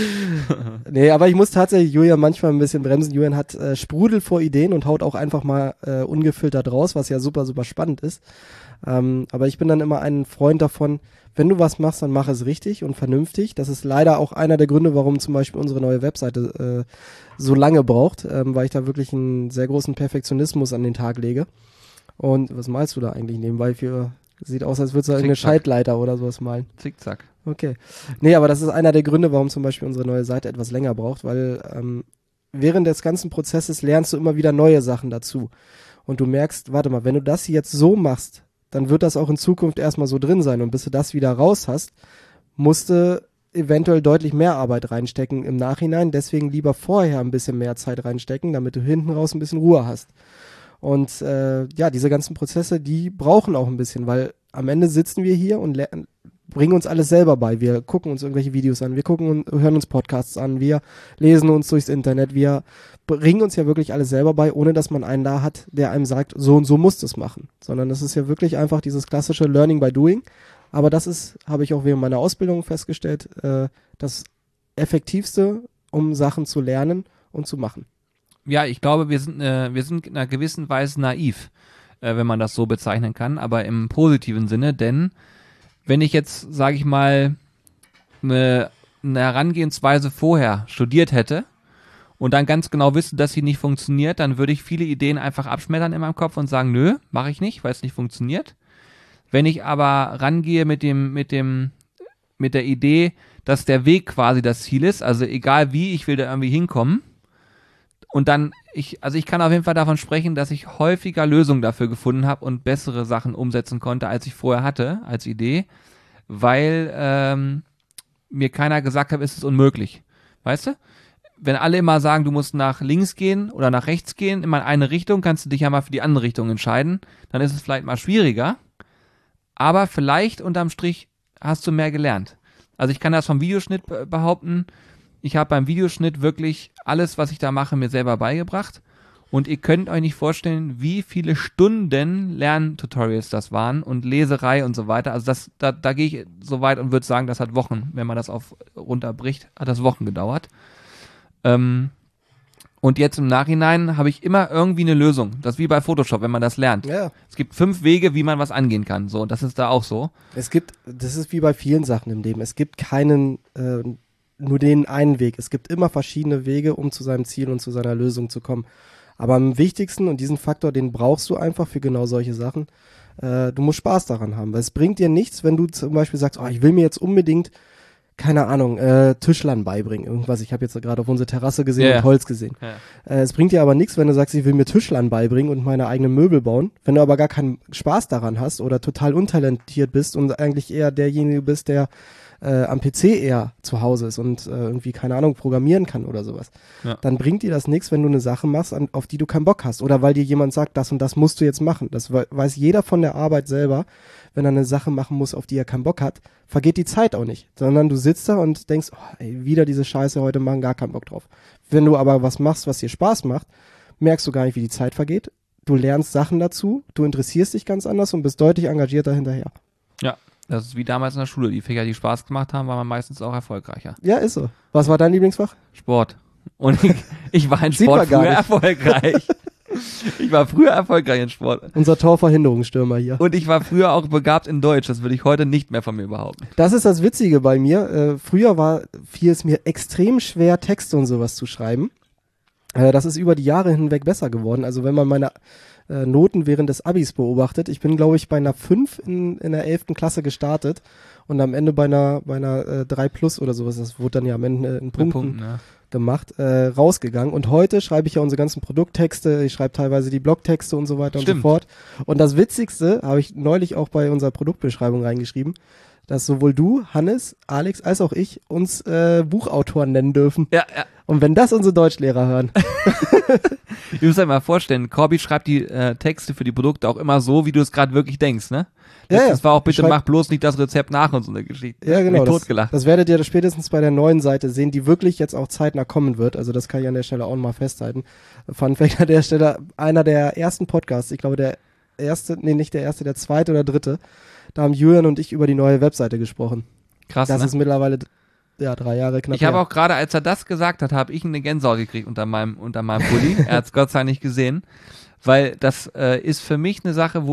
Nee, aber ich muss tatsächlich Julian manchmal ein bisschen bremsen. Julian hat Sprudel vor Ideen und haut auch einfach mal ungefiltert raus, was ja super, super spannend ist. Aber ich bin dann immer ein Freund davon, wenn du was machst, dann mach es richtig und vernünftig. Das ist leider auch einer der Gründe, warum zum Beispiel unsere neue Webseite so lange braucht, weil ich da wirklich einen sehr großen Perfektionismus an den Tag lege. Und was malst du da eigentlich nebenbei für? Sieht aus, als würdest du eine Schaltleiter oder sowas malen. Zickzack. Okay. Nee, aber das ist einer der Gründe, warum zum Beispiel unsere neue Seite etwas länger braucht, weil während des ganzen Prozesses lernst du immer wieder neue Sachen dazu. Und du merkst, warte mal, wenn du das jetzt so machst, dann wird das auch in Zukunft erstmal so drin sein. Und bis du das wieder raus hast, musst du eventuell deutlich mehr Arbeit reinstecken im Nachhinein. Deswegen lieber vorher ein bisschen mehr Zeit reinstecken, damit du hinten raus ein bisschen Ruhe hast. Und ja, diese ganzen Prozesse, die brauchen auch ein bisschen, weil am Ende sitzen wir hier und bringen uns alles selber bei. Wir gucken uns irgendwelche Videos an, wir hören uns Podcasts an, wir lesen uns durchs Internet, wir bringen uns ja wirklich alles selber bei, ohne dass man einen da hat, der einem sagt, so und so musst du es machen. Sondern es ist ja wirklich einfach dieses klassische Learning by Doing. Aber das ist, habe ich auch während meiner Ausbildung festgestellt, das Effektivste, um Sachen zu lernen und zu machen. Ja, ich glaube, wir sind in einer gewissen Weise naiv, wenn man das so bezeichnen kann, aber im positiven Sinne, denn wenn ich jetzt, sage ich mal, eine Herangehensweise vorher studiert hätte und dann ganz genau wüsste, dass sie nicht funktioniert, dann würde ich viele Ideen einfach abschmettern in meinem Kopf und sagen, nö, mache ich nicht, weil es nicht funktioniert. Wenn ich aber rangehe mit der Idee, dass der Weg quasi das Ziel ist, also egal wie, ich will da irgendwie hinkommen, und dann, ich kann auf jeden Fall davon sprechen, dass ich häufiger Lösungen dafür gefunden habe und bessere Sachen umsetzen konnte, als ich vorher hatte, als Idee, weil mir keiner gesagt hat, es ist unmöglich. Weißt du? Wenn alle immer sagen, du musst nach links gehen oder nach rechts gehen, immer in eine Richtung, kannst du dich ja mal für die andere Richtung entscheiden, dann ist es vielleicht mal schwieriger, aber vielleicht unterm Strich hast du mehr gelernt. Also ich kann das vom Videoschnitt behaupten. Ich habe beim Videoschnitt wirklich alles, was ich da mache, mir selber beigebracht. Und ihr könnt euch nicht vorstellen, wie viele Stunden Lerntutorials das waren und Leserei und so weiter. Also da gehe ich so weit und würde sagen, das hat Wochen, wenn man das runterbricht, hat das Wochen gedauert. Und Und jetzt im Nachhinein habe ich immer irgendwie eine Lösung. Das ist wie bei Photoshop, wenn man das lernt. Ja. Es gibt 5 Wege, wie man was angehen kann. So, das ist da auch so. Das ist wie bei vielen Sachen im Leben. Es gibt keinen, nur den einen Weg. Es gibt immer verschiedene Wege, um zu seinem Ziel und zu seiner Lösung zu kommen. Aber am wichtigsten, und diesen Faktor, den brauchst du einfach für genau solche Sachen, du musst Spaß daran haben. Weil es bringt dir nichts, wenn du zum Beispiel sagst, oh, ich will mir jetzt unbedingt, keine Ahnung, Tischlern beibringen, irgendwas. Ich habe jetzt gerade auf unsere Terrasse gesehen und Holz gesehen. Ja. Es bringt dir aber nichts, wenn du sagst, ich will mir Tischlern beibringen und meine eigenen Möbel bauen. Wenn du aber gar keinen Spaß daran hast oder total untalentiert bist und eigentlich eher derjenige bist, der am PC eher zu Hause ist und irgendwie, keine Ahnung, programmieren kann oder sowas, dann bringt dir das nichts, wenn du eine Sache machst, auf die du keinen Bock hast. Oder weil dir jemand sagt, das und das musst du jetzt machen. Das weiß jeder von der Arbeit selber. Wenn er eine Sache machen muss, auf die er keinen Bock hat, vergeht die Zeit auch nicht. Sondern du sitzt da und denkst, oh, ey, wieder diese Scheiße heute machen, gar keinen Bock drauf. Wenn du aber was machst, was dir Spaß macht, merkst du gar nicht, wie die Zeit vergeht. Du lernst Sachen dazu, du interessierst dich ganz anders und bist deutlich engagierter hinterher. Ja. Das ist wie damals in der Schule. Die Fächer, die Spaß gemacht haben, waren meistens auch erfolgreicher. Ja, ist so. Was war dein Lieblingsfach? Sport. Und ich war in Sport früher erfolgreich. Ich war früher erfolgreich in Sport. Unser Torverhinderungsstürmer hier. Und ich war früher auch begabt in Deutsch. Das würde ich heute nicht mehr von mir behaupten. Das ist das Witzige bei mir. Früher fiel es mir extrem schwer, Texte und sowas zu schreiben. Das ist über die Jahre hinweg besser geworden. Also wenn man meine Noten während des Abis beobachtet. Ich bin, glaube ich, bei einer 5 in der 11. Klasse gestartet und am Ende bei einer 3+ oder sowas, das wurde dann ja am Ende in Punkten gemacht, rausgegangen. Und heute schreibe ich ja unsere ganzen Produkttexte, ich schreibe teilweise die Blogtexte und so weiter und so fort. Und das Witzigste habe ich neulich auch bei unserer Produktbeschreibung reingeschrieben, dass sowohl du, Hannes, Alex, als auch ich uns Buchautoren nennen dürfen. Ja. Und wenn das unsere Deutschlehrer hören. Du musst dir mal vorstellen, Corby schreibt die Texte für die Produkte auch immer so, wie du es gerade wirklich denkst, ne? Das war auch, bitte mach bloß nicht das Rezept nach und so eine Geschichte. Ja, genau. Das werdet ihr spätestens bei der neuen Seite sehen, die wirklich jetzt auch zeitnah kommen wird. Also das kann ich an der Stelle auch mal festhalten. Fun Fact an der Stelle, einer der ersten Podcasts, ich glaube der zweite oder dritte, da haben Julian und ich über die neue Webseite gesprochen. Krass, das ist mittlerweile 3 Jahre knapp. Ich habe auch gerade, als er das gesagt hat, habe ich eine Gänsehaut gekriegt unter meinem Pulli. Er hat es Gott sei Dank nicht gesehen, weil das ist für mich eine Sache,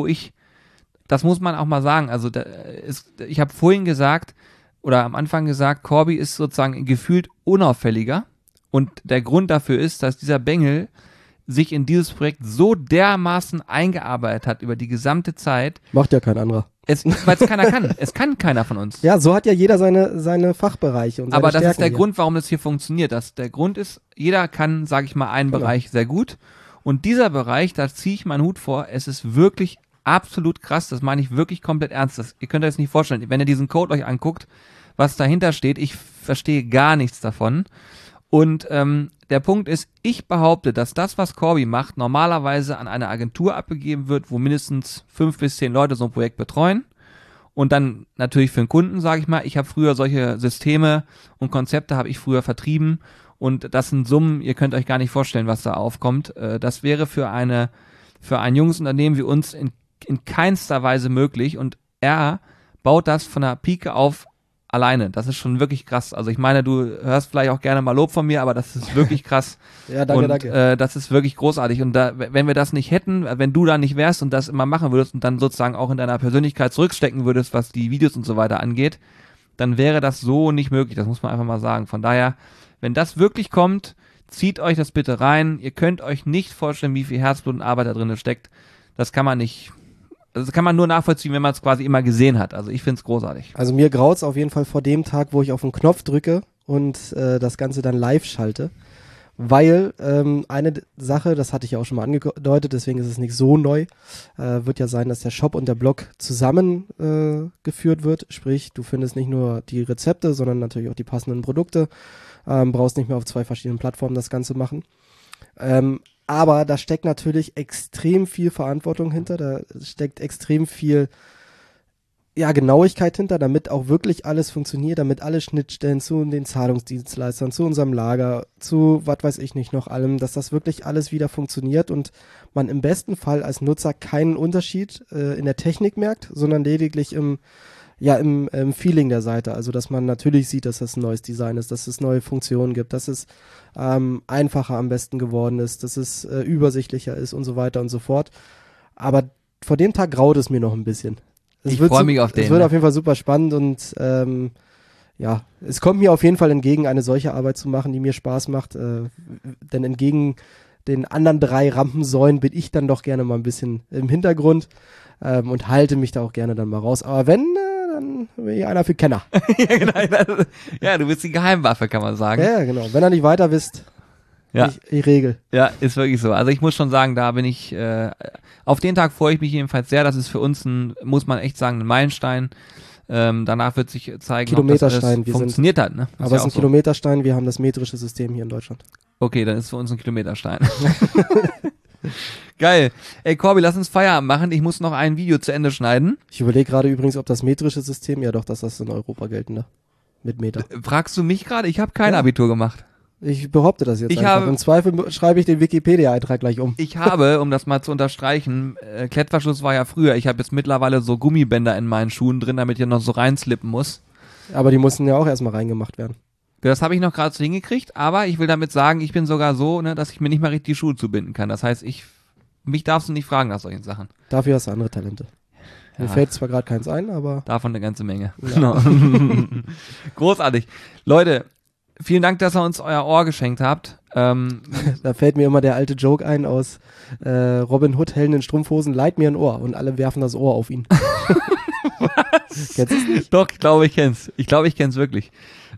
das muss man auch mal sagen, also ich habe vorhin gesagt, oder am Anfang gesagt, Corby ist sozusagen gefühlt unauffälliger und der Grund dafür ist, dass dieser Bengel sich in dieses Projekt so dermaßen eingearbeitet hat über die gesamte Zeit. Macht ja kein anderer. Weil es keiner kann. Es kann keiner von uns. Ja, so hat ja jeder seine Fachbereiche und seine Aber das Stärken ist der hier. Grund, warum das hier funktioniert. Der Grund ist, jeder kann, sage ich mal, einen Bereich sehr gut. Und dieser Bereich, da ziehe ich meinen Hut vor, es ist wirklich absolut krass. Das meine ich wirklich komplett ernst. Ihr könnt euch das nicht vorstellen. Wenn ihr diesen Code euch anguckt, was dahinter steht, ich verstehe gar nichts davon. Und der Punkt ist, ich behaupte, dass das, was Corby macht, normalerweise an eine Agentur abgegeben wird, wo mindestens 5 bis 10 Leute so ein Projekt betreuen. Und dann natürlich für den Kunden, sage ich mal, ich habe früher solche Systeme und Konzepte habe ich früher vertrieben. Und das sind Summen, ihr könnt euch gar nicht vorstellen, was da aufkommt. Das wäre für ein junges Unternehmen wie uns in keinster Weise möglich. Und er baut das von der Pike auf alleine. Das ist schon wirklich krass. Also ich meine, du hörst vielleicht auch gerne mal Lob von mir, aber das ist wirklich krass. Ja, danke, danke. Das ist wirklich großartig. Und wenn wir das nicht hätten, wenn du da nicht wärst und das immer machen würdest und dann sozusagen auch in deiner Persönlichkeit zurückstecken würdest, was die Videos und so weiter angeht, dann wäre das so nicht möglich. Das muss man einfach mal sagen. Von daher, wenn das wirklich kommt, zieht euch das bitte rein. Ihr könnt euch nicht vorstellen, wie viel Herzblut und Arbeit da drin steckt. Das kann man nicht. Das kann man nur nachvollziehen, wenn man es quasi immer gesehen hat. Also ich finde es großartig. Also mir graut's auf jeden Fall vor dem Tag, wo ich auf den Knopf drücke und das Ganze dann live schalte. Weil eine Sache, das hatte ich ja auch schon mal angedeutet, deswegen ist es nicht so neu, wird ja sein, dass der Shop und der Blog zusammen geführt wird. Sprich, du findest nicht nur die Rezepte, sondern natürlich auch die passenden Produkte. Brauchst nicht mehr auf 2 verschiedenen Plattformen das Ganze machen. Aber da steckt natürlich extrem viel Verantwortung hinter, da steckt extrem viel Genauigkeit hinter, damit auch wirklich alles funktioniert, damit alle Schnittstellen zu den Zahlungsdienstleistern, zu unserem Lager, zu was weiß ich nicht noch allem, dass das wirklich alles wieder funktioniert und man im besten Fall als Nutzer keinen Unterschied in der Technik merkt, sondern lediglich im Ja, im Feeling der Seite. Also, dass man natürlich sieht, dass das ein neues Design ist, dass es neue Funktionen gibt, dass es einfacher am besten geworden ist, dass es übersichtlicher ist und so weiter und so fort. Aber vor dem Tag graut es mir noch ein bisschen. Ich freue mich auf den. Es wird auf jeden Fall super spannend und ja, es kommt mir auf jeden Fall entgegen, eine solche Arbeit zu machen, die mir Spaß macht. Denn entgegen den anderen 3 Rampensäulen bin ich dann doch gerne mal ein bisschen im Hintergrund und halte mich da auch gerne dann mal raus. Aber wenn, dann bin ich einer für Kenner. Ja, genau. Ja, du bist die Geheimwaffe, kann man sagen. Ja, genau. Wenn ihr nicht weiter wisst, ja. ich regel. Ja, ist wirklich so. Also ich muss schon sagen, da bin ich, auf den Tag freue ich mich jedenfalls sehr. Das ist für uns muss man echt sagen, ein Meilenstein. Danach wird sich zeigen, Kilometerstein, ob das funktioniert hat. Ne? Aber es ist ein Kilometerstein, wir haben das metrische System hier in Deutschland. Okay, dann ist für uns ein Kilometerstein. Geil. Ey, Corby, lass uns Feierabend machen. Ich muss noch ein Video zu Ende schneiden. Ich überlege gerade übrigens, ob das metrische System, ja doch, das ist in Europa geltende. Mit Meter. Fragst du mich gerade? Ich habe kein Abitur gemacht. Ich behaupte das jetzt einfach. Im Zweifel schreibe ich den Wikipedia-Eintrag gleich um. Ich habe, um das mal zu unterstreichen, Klettverschluss war ja früher. Ich habe jetzt mittlerweile so Gummibänder in meinen Schuhen drin, damit ich noch so reinslippen muss. Aber die mussten ja auch erstmal reingemacht werden. Das habe ich noch gerade so hingekriegt, aber ich will damit sagen, ich bin sogar so, ne, dass ich mir nicht mal richtig die Schuhe zubinden kann. Das heißt, mich darfst du nicht fragen nach solchen Sachen. Dafür hast du andere Talente. Mir fällt zwar gerade keins ein, aber... Davon eine ganze Menge. Ja. Großartig. Leute, vielen Dank, dass ihr uns euer Ohr geschenkt habt. Da fällt mir immer der alte Joke ein aus Robin Hood, Helden in Strumpfhosen, leiht mir ein Ohr und alle werfen das Ohr auf ihn. Was? Kennst du es nicht? Doch, ich glaube, ich kenn's. Ich glaube, ich kenn's wirklich.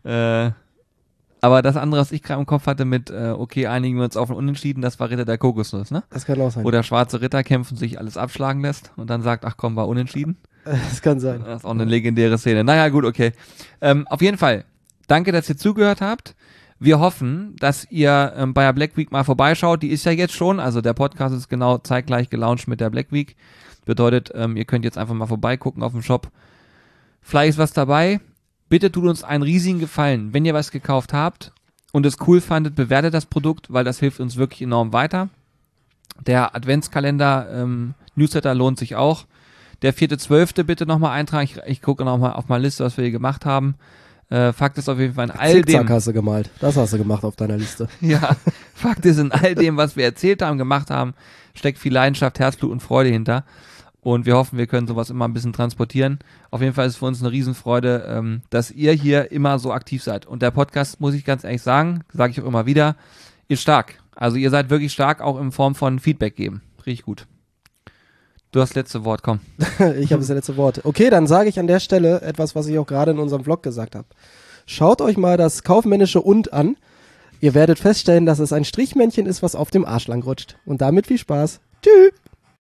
Aber das andere, was ich gerade im Kopf hatte mit, okay, einigen wir uns auf ein Unentschieden, das war Ritter der Kokosnuss, ne? Das kann auch sein. Wo der schwarze Ritter kämpft und sich alles abschlagen lässt und dann sagt, ach komm, war unentschieden. Das kann sein. Das ist auch eine legendäre Szene. Naja, gut, okay. Auf jeden Fall, danke, dass ihr zugehört habt. Wir hoffen, dass ihr bei der Black Week mal vorbeischaut. Die ist ja jetzt schon, also der Podcast ist genau zeitgleich gelauncht mit der Black Week. Bedeutet, ihr könnt jetzt einfach mal vorbeigucken auf dem Shop. Vielleicht ist was dabei. Bitte tut uns einen riesigen Gefallen. Wenn ihr was gekauft habt und es cool fandet, bewertet das Produkt, weil das hilft uns wirklich enorm weiter. Der Adventskalender Newsletter lohnt sich auch. Der 4.12. bitte nochmal eintragen. Ich gucke nochmal auf meine Liste, was wir hier gemacht haben. Fakt ist auf jeden Fall in all dem... Zickzack hast du gemalt. Das hast du gemacht auf deiner Liste. Ja, Fakt ist, in all dem, was wir erzählt haben, gemacht haben, steckt viel Leidenschaft, Herzblut und Freude hinter. Und wir hoffen, wir können sowas immer ein bisschen transportieren. Auf jeden Fall ist es für uns eine Riesenfreude, dass ihr hier immer so aktiv seid. Und der Podcast, muss ich ganz ehrlich sagen, sage ich auch immer wieder, ist stark. Also ihr seid wirklich stark, auch in Form von Feedback geben. Richtig gut. Du hast das letzte Wort, komm. Ich habe das letzte Wort. Okay, dann sage ich an der Stelle etwas, was ich auch gerade in unserem Vlog gesagt habe. Schaut euch mal das kaufmännische Und an. Ihr werdet feststellen, dass es ein Strichmännchen ist, was auf dem Arsch lang rutscht. Und damit viel Spaß. Tschüss.